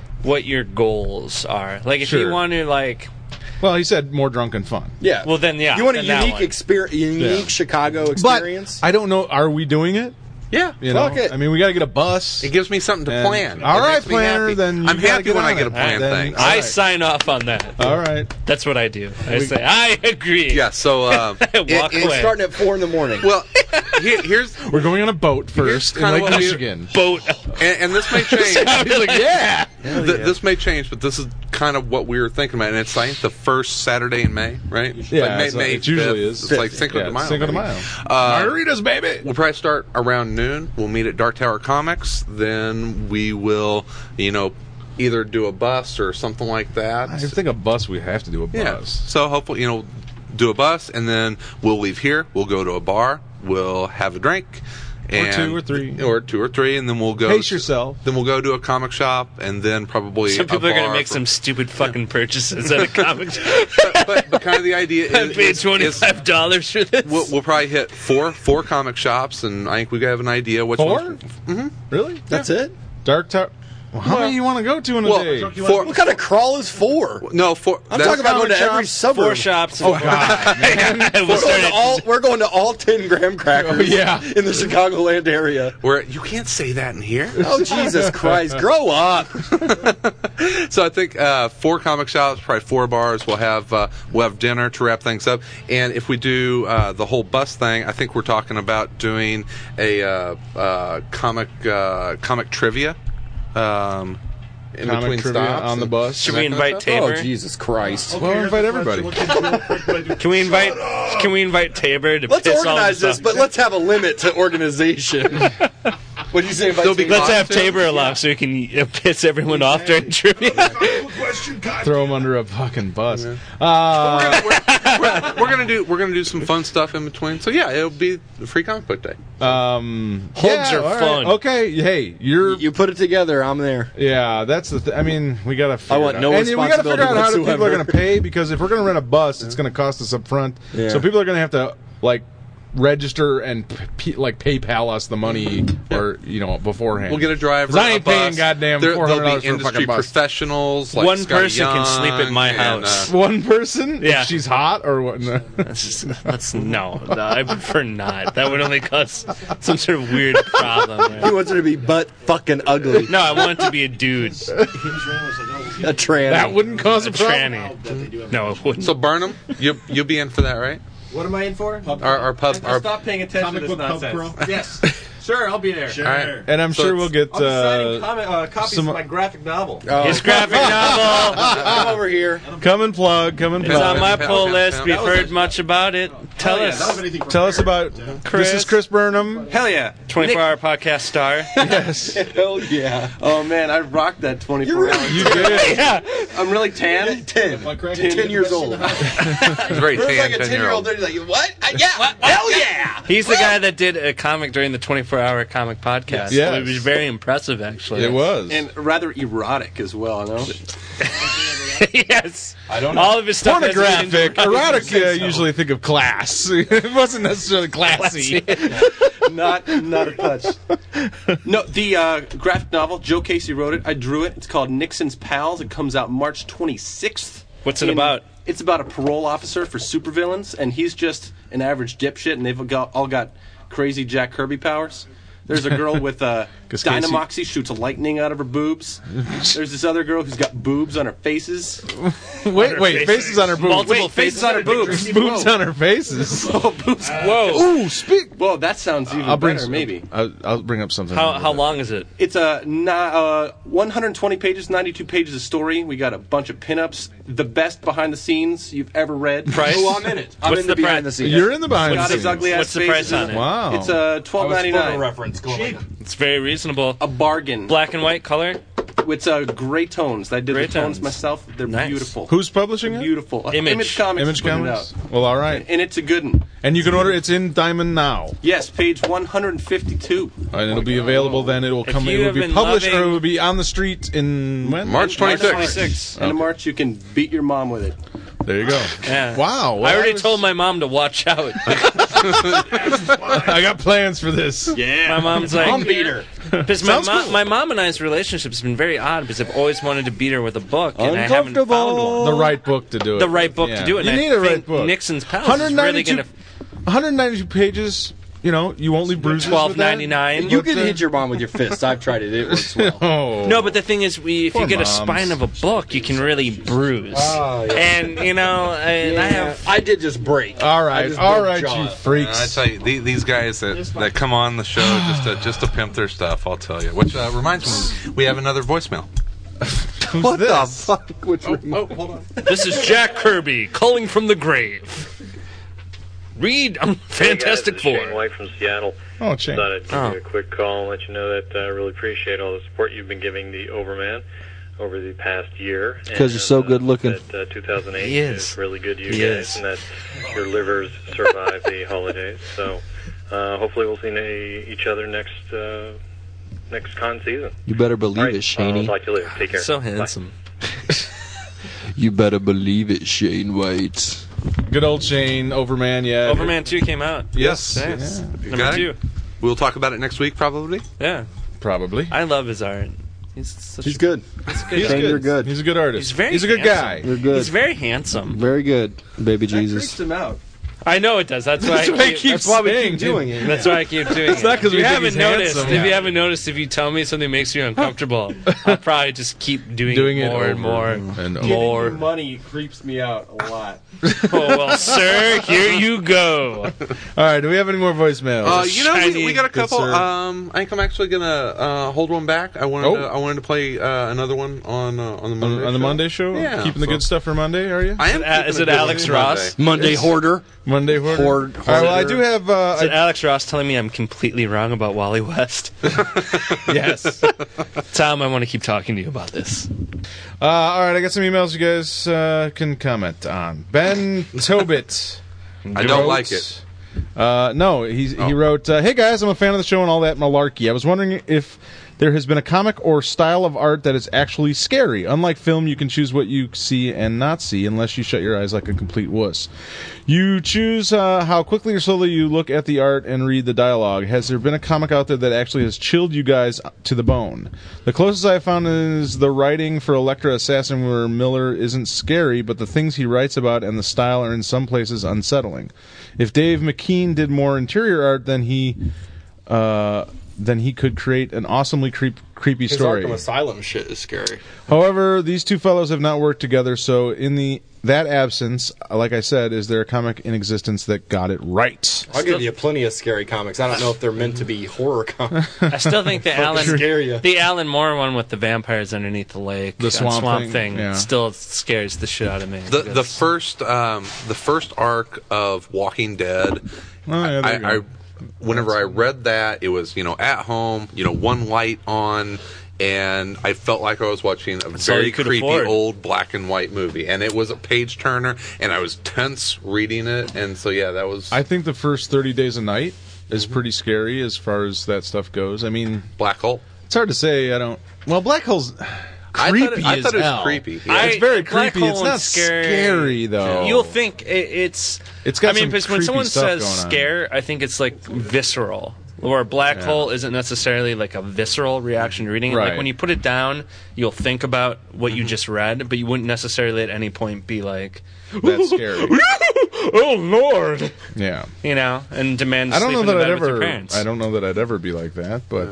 goals are. Like if you Sure. want to like, Well, he said more drunken fun. yeah. well then yeah, you want a then that unique one. experience, unique Yeah. Chicago experience. But I don't know. Are we doing it? Yeah. You Fuck know, it. I mean, we got to get a bus. It gives me something to And- plan. all It right, makes me planner, happy. then you I'm gotta happy get when I on get it. to plan Then- things. all I right. sign off on that. All right. That's what I do. I say I agree. Yeah. So Walk away. Starting at 4 a.m. Well, here's We're going on a boat first in kinda Lake what we- Michigan. Boat. and this may change. He's like, yeah. This may change, but this is kind of what we were thinking about, and it's I think the first Saturday in May, right? Yeah, like May it usually 5th. is. It's like Cinco de Mayo. Cinco de maybe. Mayo. Margaritas, baby. We'll probably start around noon. We'll meet at Dark Tower Comics. Then we will, either do a bus or something like that. I think a bus. We have to do a Yeah. bus. So hopefully, do a bus, and then we'll leave here. We'll go to a bar. We'll have a drink. And 2 or 3. Or 2 or 3, and then we'll go. Pace yourself. Then we'll go to a comic shop, and then probably Some people are going gonna make some stupid fucking purchases at a comic shop. but kind of the idea I is, paid $25 for this. we'll probably hit four comic shops, and I think we have an idea which 4? ones. Really? That's it. Dark Tower. Well, how many you want to go to in a Well, day? four. What kind of crawl is 4? No, four. I'm that's talking about going to comic every shops, suburb. 4 shops. Oh God! We're going to all 10 graham crackers Oh, yeah. in the Chicagoland area. Where you can't say that in here. Oh, Jesus Christ. Grow up. So I think 4 comic shops, probably 4 bars. We'll have dinner to wrap things up. And if we do the whole bus thing, I think we're talking about doing a comic trivia. In Comic between trivia stops on the and- bus. Should we invite Oh, Tabor? Jesus Christ. Well, invite everybody. Can we invite Tabor to Let's piss all organize this this, but let's have a limit to organization. What did you say about There'll be Tabor? Let's have costumes. Tabor along so we can piss everyone off during trivia. Throw him under a fucking bus. We're gonna do some fun stuff in between. So yeah, it'll be the free comic book day. Hugs are all right. fun. Okay, hey, You put it together, I'm there. Yeah, that's the. I mean, we gotta. Figure want it no out. And we gotta figure out how responsibility people are whatsoever. gonna pay, because if we're gonna rent a bus, it's gonna cost us up front. Yeah. So people are gonna have to register and PayPal us the money, or beforehand. We'll get a driver. 'Cause I ain't a bus. paying goddamn There'll $400 be for a fucking industry bus. professionals. Like One Scotty person can sleep at my Young house. One person? Yeah. If she's hot or what? No. No, I prefer not. That would only cause some sort of weird problem. He wants her to be butt fucking ugly. No, I want it to be a dude. A tranny. That wouldn't cause a A problem. tranny. No, it wouldn't. So Burnham, you'll be in for that, right? What am I in for? Our pub. Our Stop paying attention to this nonsense. Yes. Sure, I'll be there. all right. And I'm So sure it's- we'll get I'll be signing copies some- of my graphic novel. His graphic novel Come over here. come and plug. is on my pull list. We've heard much about it. Tell us. Tell us about Chris. This is Chris Burnham. Hell yeah. 24-hour podcast star. Yes, Hell yeah. Oh man, I rocked that 24 hours. you did. Yeah. I'm really tan. 10 years old. He's very tan, 10-year-old. He's like, what? Yeah. Hell yeah. He's the guy that did a comic during the 24-hour comic podcast. Yes. It was very impressive, actually. It was. And rather erotic as well, no? Yes. I don't know. All of his stuff has Pornographic. been- Erotic, usually think of class. It wasn't necessarily classy. Not a touch. No, the graphic novel, Joe Casey wrote it. I drew it. It's called Nixon's Pals. It comes out March 26th. What's it about? It's about a parole officer for supervillains, and he's just an average dipshit, and they've all got crazy Jack Kirby powers. There's a girl with Dynamoxy, shoots lightning out of her boobs. There's this other girl who's got boobs on her faces. Wait, faces on her boobs. Multiple Wait, faces on her boobs. Boobs on her faces. Oh, boobs. Whoa. Ooh, speak. Whoa, that sounds even better, maybe. I'll bring up something. How long is it? It's 120 pages, 92 pages of story. We got a bunch of pinups. The best behind the scenes you've ever read. Price? Oh, I'm in it. I'm What's in the the behind price? the scenes. You're in the behind Got the his scenes. ugly ass What's the face. price on it? Wow. It's $12.99. reference. It's very reasonable. A bargain. Black and white color? It's gray tones. I did Gray the tones tones. myself. They're Nice. beautiful. Who's publishing it? Beautiful. Image. Comics. Image put it Comics. out. Well, all right. And it's a good one. And you can order. It's in Diamond now, Yes, page 152. and it'll be available. Then it will come. you It will have be been published, or loving- it will be on the street in when? March 26th. 26. End of March, you can beat your mom with it. There you go. Yeah. Wow. Well, I already was- told my mom to watch out. I got plans for this. My mom's like, beat her. because Sounds cool. my mom and I's relationship's been very odd because I've always wanted to beat her with a book, and I haven't found one. The right book to do it. The right book Yeah. to do it. You and need I a right think book. Nixon's Pals is really 192, going to 192 pages. You know, you only bruises $12.99. You can hit your mom with your fists. I've tried it. It works well. Oh. No, but the thing is, if Poor you get a moms. spine of a book, you can really bruise. Oh, yeah. And and I have. I did just break. All I right, just all broke right, jaw. you I freaks. tell you, these guys that come on the show just to pimp their stuff, I'll tell you. Which reminds me, we have another voicemail. Who's this? Fuck, which Oh, hold on. This is Jack Kirby calling from the grave. Read Fantastic Hey guys, it's Four. Shane White from Seattle. Oh, Shane. Thought I'd give Oh. you a quick call and let you know that I really appreciate all the support you've been giving the Overman over the past year. 'Cause you're so good looking. That 2008 He is. really good to you He guys, is. and that your livers survive the holidays. So hopefully we'll see each other next con season. You better believe All right, it, Shaney. I'll talk to you later. Take care. So Bye. handsome. You better believe it, Shane White. Good old Shane Overman. Yeah. Overman 2 came out. Yes. Thanks. You Number got it? 2. We'll talk about it next week, probably. Yeah. Probably. I love his art. He's such He's good. He's good. He's Shane, good. you're good. He's a good artist. He's very He's a good handsome. guy. You're good. He's very handsome. Very good, baby That creeps Jesus. him out. I know it does. That's why That's why I keep That's why we saying keep doing it. That's why I keep doing it. not 'cause If we you think haven't he's noticed, handsome. if you haven't noticed, if you tell me something makes you uncomfortable, I'll probably just keep doing it more and more. and Giving More. you money creeps me out a lot. Oh well, sir, here you go. All right. Do we have any more voicemails? We got a Good couple. sir. I think I'm actually gonna hold one back. I wanted to play another one on the Monday on the Monday show? Yeah, Keeping the so- good stuff for Monday, are you? I am. Is it Alex Ross? Monday hoarder. Monday Monday Hoarder. Hoard- All right, well, I do have. Is it Alex Ross telling me I'm completely wrong about Wally West? Yes. Tom, I want to keep talking to you about this. All right, I got some emails you guys can comment on. Ben Tobit. I don't like it. No, he wrote, "Hey guys, I'm a fan of the show and all that malarkey. I was wondering if there has been a comic or style of art that is actually scary. Unlike film, you can choose what you see and not see unless you shut your eyes like a complete wuss. You choose how quickly or slowly you look at the art and read the dialogue. Has there been a comic out there that actually has chilled you guys to the bone? The closest I found is the writing for Elektra Assassin, where Miller isn't scary, but the things he writes about and the style are in some places unsettling. If Dave McKean did more interior art, then he could create an awesomely creepy His story. Arkham Asylum shit is scary. However, these two fellows have not worked together, so in that absence, like I said, is there a comic in existence that got it right? I'll give you plenty of scary comics. I don't know if they're meant to be horror comics. I still think the scare ya. Alan Moore one with the vampires underneath the lake, The swamp thing, yeah. still scares the shit out of me. The first arc of Walking Dead. Oh, yeah, there you go. Whenever I read that, it was at home, one light on, and I felt like I was watching a That's all very you could creepy afford. old black and white movie, and it was a page turner, and I was tense reading it, and so that was. I think the first 30 Days a Night is pretty scary as far as that stuff goes. I mean, Black Hole. it's hard to say. Well, Black Hole's creepy I thought it was hell. creepy. It's very Black creepy. Hole It's not one's scary though. You'll think it's. It's got I mean, some because when creepy someone stuff says going on. scare, I think it's like visceral. Or a black hole isn't necessarily like a visceral reaction to reading it. Right. Like when you put it down, you'll think about what you just read, but you wouldn't necessarily at any point be like, That's scary. "Oh Lord," Yeah. and demand to I don't sleep know in the that bed I'd with your ever. parents. I don't know that I'd ever be like that, but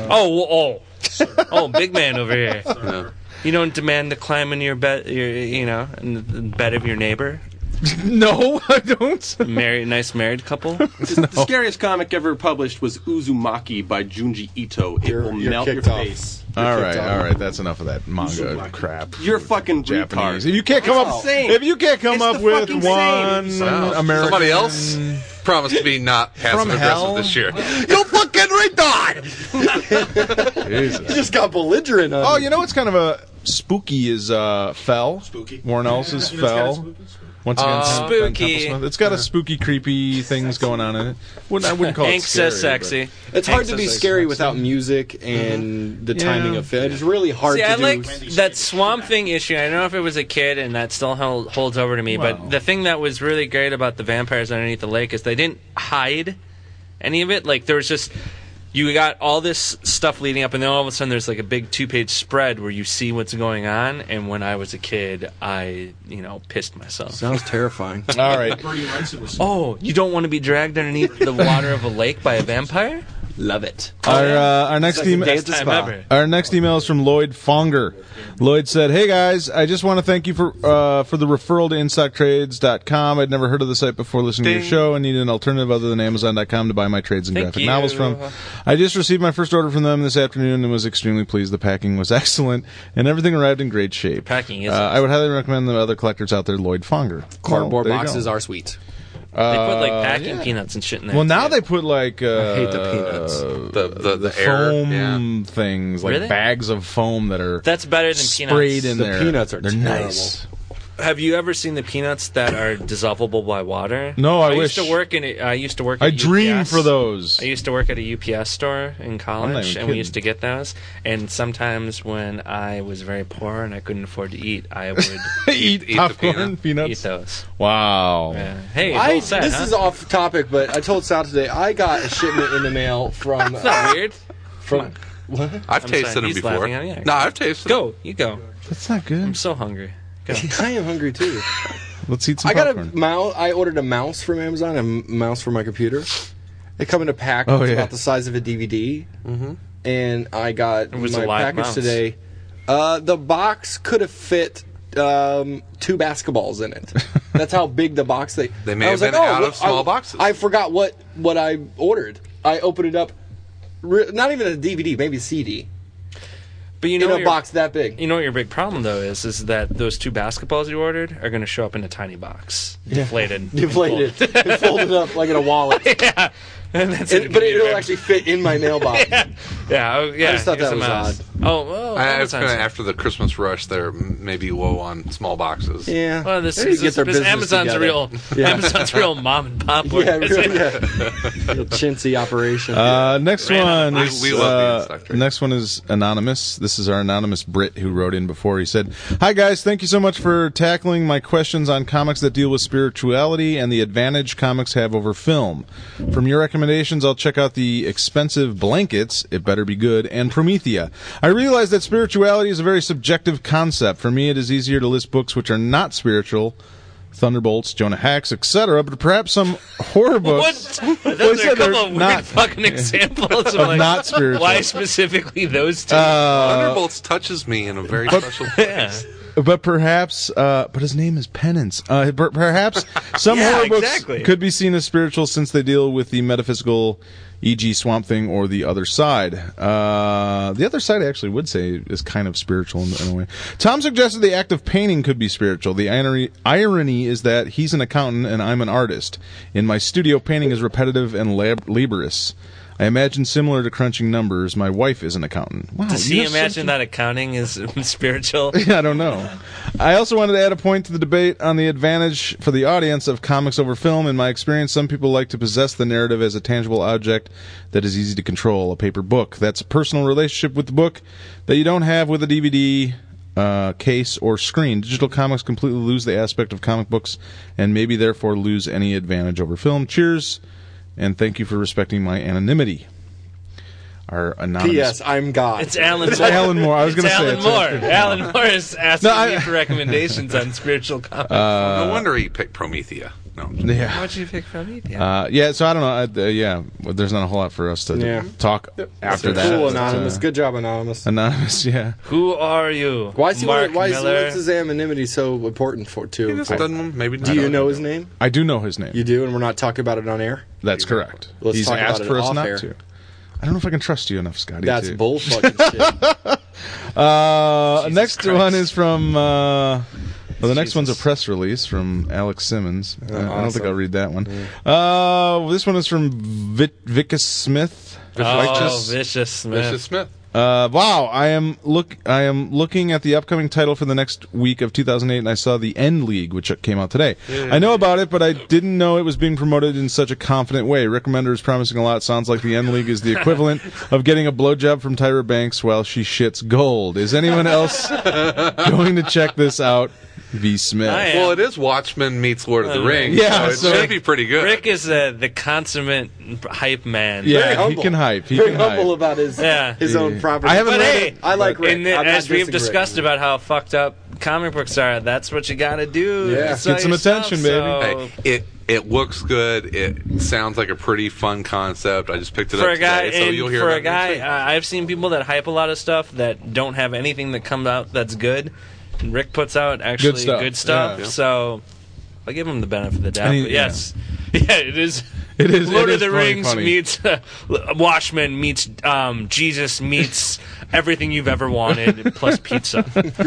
Oh, big man over here. You don't demand to climb into your bed, in the bed of your neighbor. no, I don't. Nice married couple. The scariest comic ever published was Uzumaki by Junji Ito. It will melt your kicked off. face. All right. That's enough of that manga crap. You're fucking Japanese. retard. If you can't come up, Same. if you can't come It's up the with fucking one same. American, Somebody else promised to be not passive From hell? aggressive this year. You fucking retard! Jesus. You just got belligerent on Oh, me. you know what's kind of a spooky is Fell. Spooky. Warren Ellis's Fell. Once again, Ben Spooky. Templesmith. It's got a spooky, creepy things going on in it. I wouldn't call it Hank scary. says sexy. It's hard to be says scary without music and the timing of it. It's really hard See, to I do. like that Swamp Thing issue. I don't know if it was a kid, and that still holds over to me. But the thing that was really great about the vampires underneath the lake is they didn't hide any of it. Like there was just you got all this stuff leading up, and then all of a sudden there's like a big 2-page spread where you see what's going on. And when I was a kid, I pissed myself. Sounds terrifying. All right. Oh, you don't want to be dragged underneath the water of a lake by a vampire? Love it. Our next It's like a email. day at the Time spa. ever. Our next email is from Lloyd Fonger. Lloyd said, "Hey guys, I just want to thank you for the referral to InStockTrades.com. I'd never heard of the site before listening to your show and needed an alternative other than Amazon.com to buy my trades and Thank graphic you. novels from. I just received my first order from them this afternoon and was extremely pleased. The packing was excellent and everything arrived in great shape. Packing is I would highly recommend the other collectors out there, Lloyd Fonger. Cardboard Well, there you boxes go. are sweet. They put like packing peanuts and shit in there. Well, now too. they put like I hate the peanuts. The air, foam things, like Really? bags of foam that are That's better than sprayed peanuts. in The there. peanuts are They're terrible. nice. Have you ever seen the peanuts that are dissolvable by water? No, I used wish. to work in. I used to work. I At dream UPS. for those. I used to work at a UPS store in college, even and we kidding. used to get those. And sometimes when I was very poor and I couldn't afford to eat, I would Eat the popcorn, peanut. peanuts. eat those. Wow. Yeah. Hey, well said, This huh? is off topic, but I told Sal today I got a shipment in the mail from That's not weird. from what? I've I'm tasted sorry, them he's before. laughing at me. No, I've tasted Go, you go. That's not I'm good. so hungry. Go. I am hungry too. Let's eat some I got popcorn. a mouse. I ordered a mouse from Amazon, a mouse for my computer. They come in a pack Oh, that's yeah. about the size of a DVD. Mm-hmm. And I got It was my a live package mouse. today. The box could have fit 2 basketballs in it. That's how big the box they. They may I have was been like, out what- of small boxes. I forgot what I ordered. I opened it up. Not even a DVD, maybe a CD. But you in know a what your- box that big. You know what your big problem though is that those 2 basketballs you ordered are going to show up in a tiny box, deflated, Deflated, and folded up like in a wallet. yeah, and that's But it'll actually fit in my mailbox. yeah. I just thought here's that a was mouse. odd. Oh, well, I was Amazon's- kind of after the Christmas rush, they're maybe low on small boxes. Yeah. Well, this They is get their business Amazon's together. real. Yeah. Amazon's real mom and pop. Yeah, work. really, yeah. Real chintzy operation. Next Ran out one of is We love the Insect. next one is anonymous. This is our anonymous Brit who wrote in before. He said, "Hi guys, thank you so much for tackling my questions on comics that deal with spirituality and the advantage comics have over film. From your recommendations, I'll check out the expensive blankets. It better be good, and Promethea. I realize that spirituality is a very subjective concept. For me, it is easier to list books which are not spiritual." Thunderbolts, Jonah Hex, etc., but perhaps some horror books. What? Those are a they're couple of weird not- fucking examples of like, not spiritual. Why specifically those 2? Thunderbolts touches me in a very special place. But perhaps, but his name is Penance. Perhaps some Yeah, horror books exactly. could be seen as spiritual since they deal with the metaphysical, e.g., Swamp Thing or The Other Side. The Other Side, I actually would say, is kind of spiritual in a way. Tom suggested the act of painting could be spiritual. The irony is that he's an accountant and I'm an artist. In my studio, painting is repetitive and laborious. I imagine similar to crunching numbers. My wife is an accountant. Wow, Does you he have imagine that accounting is spiritual? I don't know. I also wanted to add a point to the debate on the advantage for the audience of comics over film. In my experience, some people like to possess the narrative as a tangible object that is easy to control, a paper book. That's a personal relationship with the book that you don't have with a DVD case or screen. Digital comics completely lose the aspect of comic books and maybe therefore lose any advantage over film. Cheers, and thank you for respecting my anonymity. Our anonymous. P.S. I'm God. It's Alan It's Moore. Alan Moore. I was It's going to say Alan it's Moore. Alan Moore is asking No, me for recommendations on spiritual comics. No wonder he picked Promethea. No. Yeah. How'd you pick from me? Yeah, so I don't know. Well, there's not a whole lot for us to talk after that. Cool, but, Anonymous. Good job, Anonymous. Anonymous, yeah. Who are you? Why is Mark Miller? his anonymity so important He just doesn't, maybe Do you know his name? I do know his name. You do, and we're not talking about it on air? That's correct. Let's He's talk about asked it for us off not air. to. I don't know if I can trust you enough, Scotty. That's to. bull fucking shit. Next Christ. one is from. Well, the next one's a press release from Alex Simmons. I don't think awesome. I'll read that one. This one is from Vicus Smith. Vicious Smith. Vicious Smith. Wow, I am looking at the upcoming title for the next week of 2008, and I saw the End League, which came out today. I know about it, but I didn't know it was being promoted in such a confident way. Rick Remender is promising a lot. Sounds like the End League is the equivalent of getting a blowjob from Tyra Banks while she shits gold. Is anyone else going to check this out? V. Smith. Well, it is Watchmen meets Lord of the Rings. Yeah, so it should be pretty good. Rick is the consummate hype man. Yeah, he can hype. He Very can humble hype. about his own property. I haven't But read hey, it. I like Rick. And I'm not as we've dissing discussed Rick. about how fucked up comic books are, that's what you got to do. Yeah. to sell Get some your attention, stuff, baby. so- Hey, it looks good. It sounds like a pretty fun concept. I just picked it for up a guy, today, so and you'll hear for about a it next guy, week. I've seen people that hype a lot of stuff that don't have anything that comes out that's good. And Rick puts out actually good stuff, Yeah. so I give him the benefit of the doubt. And he- But yes, yeah, it is. It is. Lord it of the is Rings funny. meets Watchmen meets Jesus meets everything you've ever wanted plus pizza.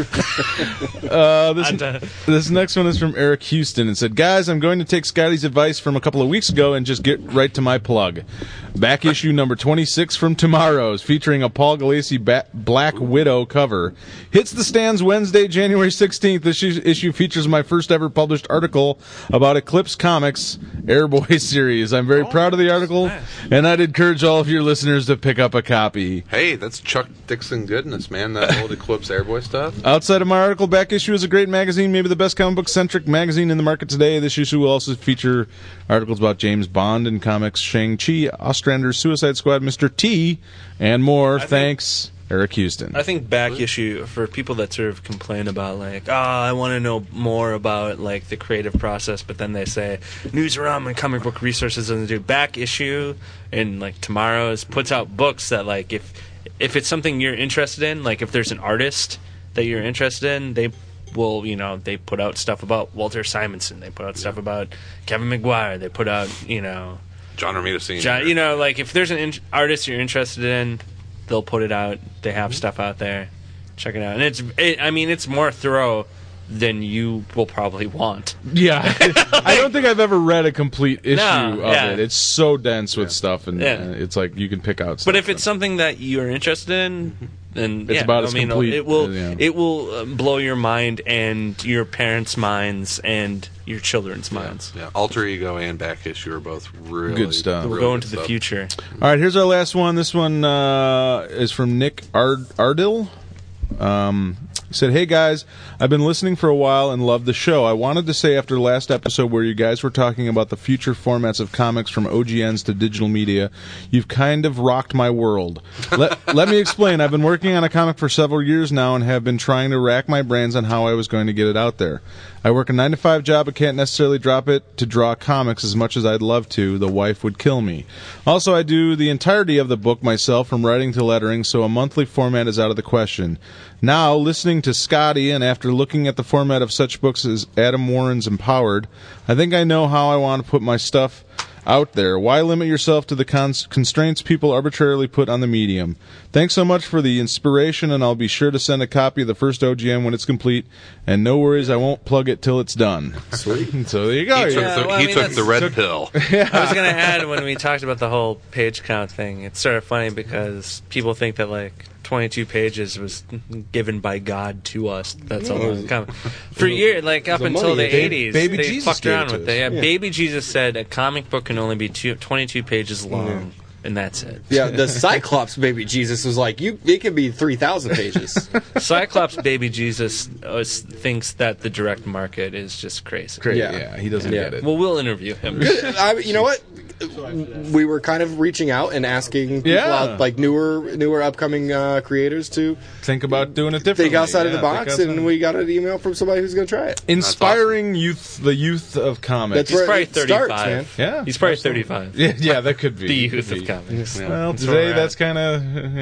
This next one is from Eric Houston and said, "Guys, I'm going to take Scotty's advice from a couple of weeks ago and just get right to my plug. Back issue number 26 from Tomorrow's, featuring a Paul Galassi Black Widow cover. Hits the stands Wednesday, January 16th. This issue features my first ever published article about Eclipse Comics' Airboy series. I'm very proud of the article, and I'd encourage all of your listeners to pick up a copy. Hey, that's Chuck Dixon goodness, man. That old Eclipse Airboy stuff. Outside of my article, Back Issue is a great magazine, maybe the best comic book-centric magazine in the market today. This issue will also feature articles about James Bond and comics, Shang-Chi, Ostrander, Suicide Squad, Mr. T, and more. Thanks, Eric Houston. I think back issue for people that sort of complain about like, I want to know more about like the creative process, but then they say Newsarama and Comic Book Resources doesn't do. Back issue and like Tomorrow's puts out books that like if it's something you're interested in, like if there's an artist that you're interested in, they will, they put out stuff about Walter Simonson, they put out stuff about Kevin McGuire, they put out, John Romita Sr. like if there's an artist you're interested in, they'll put it out. They have stuff out there. check it out. And it's more thorough than you will probably want. Yeah. I don't think I've ever read a complete issue of yeah. it. It's so dense with stuff, and it's like you can pick out stuff. But if it's something that you're interested in, then it's about as complete. It will blow your mind and your parents' minds and your children's minds. Yeah. Alter Ego and Back Issue are both really good stuff. We're going to the future. All right, here's our last one. This one is from Nick Ardil. He said, "Hey guys, I've been listening for a while and love the show. I wanted to say after last episode where you guys were talking about the future formats of comics from OGNs to digital media, you've kind of rocked my world. Let me explain. I've been working on a comic for several years now and have been trying to rack my brains on how I was going to get it out there. I work a 9-to-5 job but can't necessarily drop it to draw comics as much as I'd love to. The wife would kill me. Also, I do the entirety of the book myself from writing to lettering, so a monthly format is out of the question. Now, listening to Scotty and after looking at the format of such books as Adam Warren's Empowered, I think I know how I want to put my stuff out there. Why limit yourself to the constraints people arbitrarily put on the medium? Thanks so much for the inspiration, and I'll be sure to send a copy of the first OGN when it's complete. And no worries, I won't plug it till it's done." Sweet. So there you go. He took the red pill. Yeah. I was going to add, when we talked about the whole page count thing, it's sort of funny because people think that, like, 22 pages was given by God to us. That's all. For years, like up until the 80s, Baby they Jesus fucked gave around it with to it. us. Yeah, Baby Jesus said a comic book can only be 22 pages long, and that's it. Yeah, the Cyclops Baby Jesus was like, it could be 3,000 pages. Cyclops Baby Jesus thinks that the direct market is just crazy. Yeah, he doesn't get it. Well, we'll interview him. You know what? We were kind of reaching out and asking people out, like newer upcoming creators to think about doing it differently. Think outside of the box, and we got an email from somebody who's going to try it. Inspiring the youth of comics. He's probably 35. Starts, man. Yeah, he's probably 35. Yeah, that could be the youth of comics. Yeah. Well, today that's kind of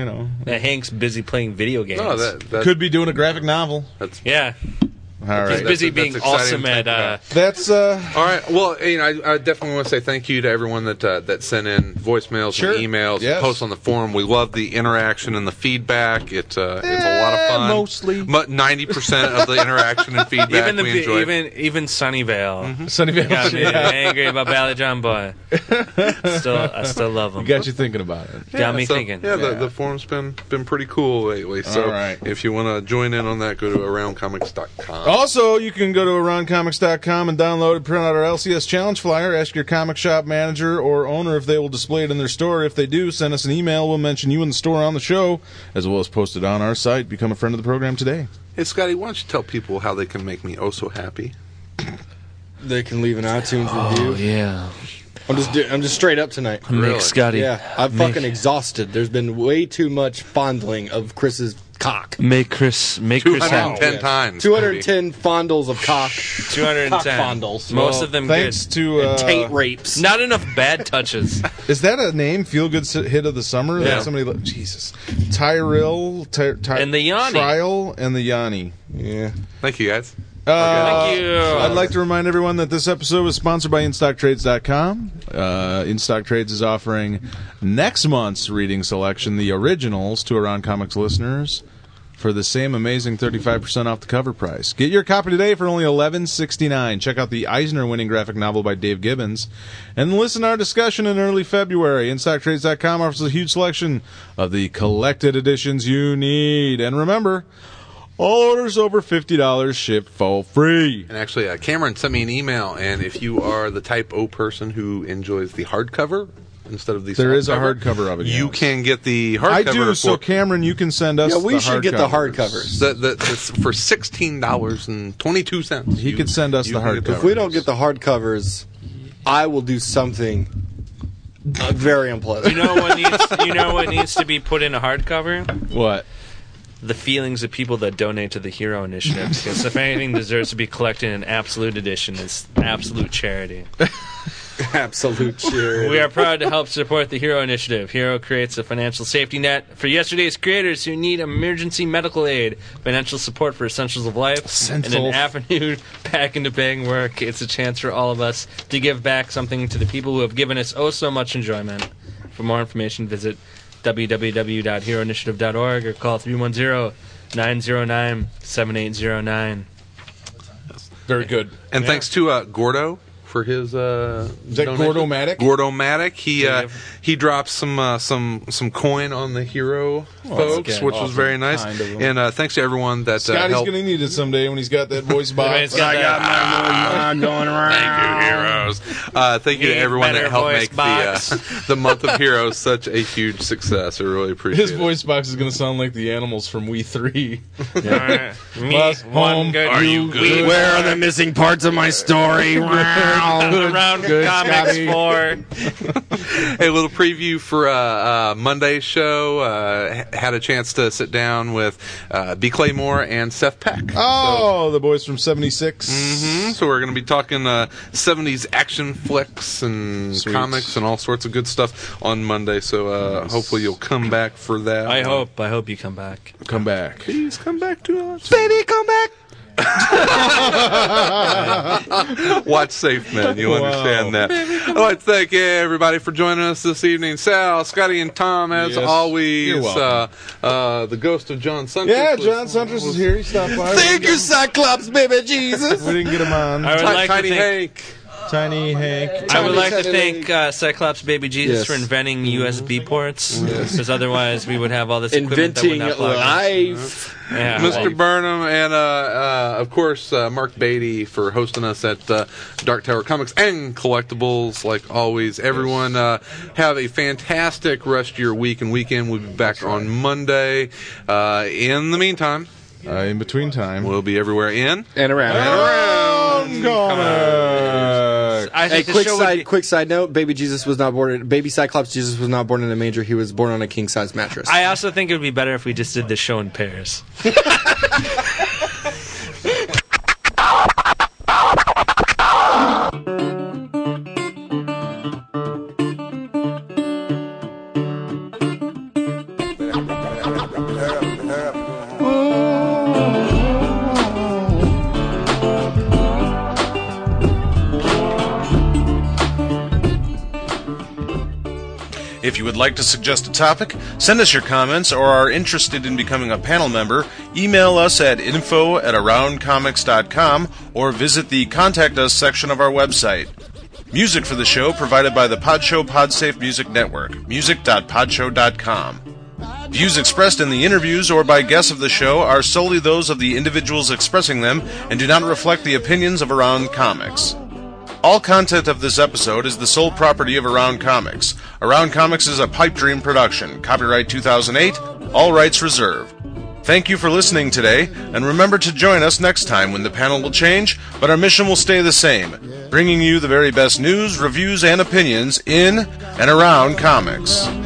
Hank's busy playing video games. No, that could be doing a graphic novel. Yeah. All right. He's busy being awesome at. That's all right. Well, I definitely want to say thank you to everyone that sent in voicemails and emails, and posts on the forum. We love the interaction and the feedback. It's a lot of fun. Mostly, but 90% of the interaction and feedback we enjoy. Even Sunnyvale. Mm-hmm. Sunnyvale got me angry about Bally John Boy. I still love him. You got you thinking about it. Got me thinking. Yeah, the forum's been pretty cool lately. So if you want to join in on that, go to AroundComics.com. Also, you can go to AroundComics.com and download and print out our LCS Challenge flyer. Ask your comic shop manager or owner if they will display it in their store. If they do, send us an email. We'll mention you in the store on the show, as well as post it on our site. Become a friend of the program today. Hey, Scotty, why don't you tell people how they can make me oh so happy? They can leave an iTunes review. Oh, yeah. I'm just straight up tonight. Make Scotty. Yeah, I'm fucking exhausted. There's been way too much fondling of Chris's cock. Make Chris happy. 210 times. 210 fondles of cock. 210 cock fondles. Most of them thanks good. to Tate rapes. Not enough bad touches. Is that a name? Feel good hit of the summer? Yeah. That somebody. Jesus. Tyrell and the Yanni. Trial and the Yanni. Yeah. Thank you, guys. Thank you. I'd like to remind everyone that this episode was sponsored by InStockTrades.com. InStock Trades is offering next month's reading selection, the originals, to Around Comics listeners for the same amazing 35% off the cover price. Get your copy today for only $11.69. Check out the Eisner-winning graphic novel by Dave Gibbons. And listen to our discussion in early February. InStockTrades.com offers a huge selection of the collected editions you need. And remember, all orders over $50 ship for free. And actually, Cameron sent me an email, and if you are the type O person who enjoys the hardcover instead of the there is a hardcover of it. You can get the hardcover. I do. So Cameron, you can send us. Yeah, we should get the hardcovers. That's for $16.22. He could send us the hardcover. If we don't get the hardcovers, I will do something very unpleasant. You know what needs to be put in a hardcover? What? The feelings of people that donate to the Hero Initiative. Because if anything deserves to be collected in absolute edition, it's absolute charity. Absolute charity. We are proud to help support the Hero Initiative. Hero creates a financial safety net for yesterday's creators who need emergency medical aid, financial support for essentials of life, and an avenue back into paying work. It's a chance for all of us to give back something to the people who have given us oh so much enjoyment. For more information, visit www.heroinitiative.org or call 909-7809. Very good. And thanks to Gordo for his. Is that Gordo-matic? Gordo-matic. He dropped some coin on the hero folks, which was very nice. And thanks to everyone that Scotty's helped. going to need it someday when he's got that voice box. I got my voice going around. Thank you, heroes. Thank you to everyone that helped make the month of heroes such a huge success. I really appreciate it. His voice box is going to sound like the animals from We 3. One good. Are you good? Where are the missing parts of my story? Around Comics 4. Hey, a little preview for Monday's show. Had a chance to sit down with B. Claymore and Seth Peck. Oh, the boys from 76. So we're going to be talking 70s action flicks and comics and all sorts of good stuff on Monday. So hopefully you'll come back for that. I hope you come back. Come back. Please come back to us. Baby, come back. Watch Safe Men. You'll understand that. I'd like to thank everybody for joining us this evening. Sal, Scotty, and Tom, as always. You're welcome. The ghost of John Suntress. Yeah, John Suntress is here. He stopped by. Thank you, Cyclops, baby Jesus. We didn't get him on. I would like Tiny to thank, Hank. Tiny Hank. I would like to thank Cyclops Baby Jesus for inventing USB ports, because otherwise we would have all this equipment that would Inventing not plug in. life. Yeah, Mr. Burnham, and of course Mark Beatty for hosting us at Dark Tower Comics and Collectibles. Like always, everyone have a fantastic rest of your week and weekend. We'll be back on Monday. In the meantime, In between time, we'll be everywhere in And around. comics. I Hey, think quick side note: Baby Jesus was not born. Baby Cyclops Jesus was not born in a manger. He was born on a king size mattress. I also think it would be better if we just did the show in pairs. If you would like to suggest a topic, send us your comments, or are interested in becoming a panel member, email us at info@aroundcomics.com or visit the Contact Us section of our website. Music for the show provided by the Podshow Podsafe Music Network, music.podshow.com. Views expressed in the interviews or by guests of the show are solely those of the individuals expressing them and do not reflect the opinions of Around Comics. All content of this episode is the sole property of Around Comics. Around Comics is a Pipe Dream production. Copyright 2008. All rights reserved. Thank you for listening today, and remember to join us next time when the panel will change, but our mission will stay the same, bringing you the very best news, reviews, and opinions in and around comics.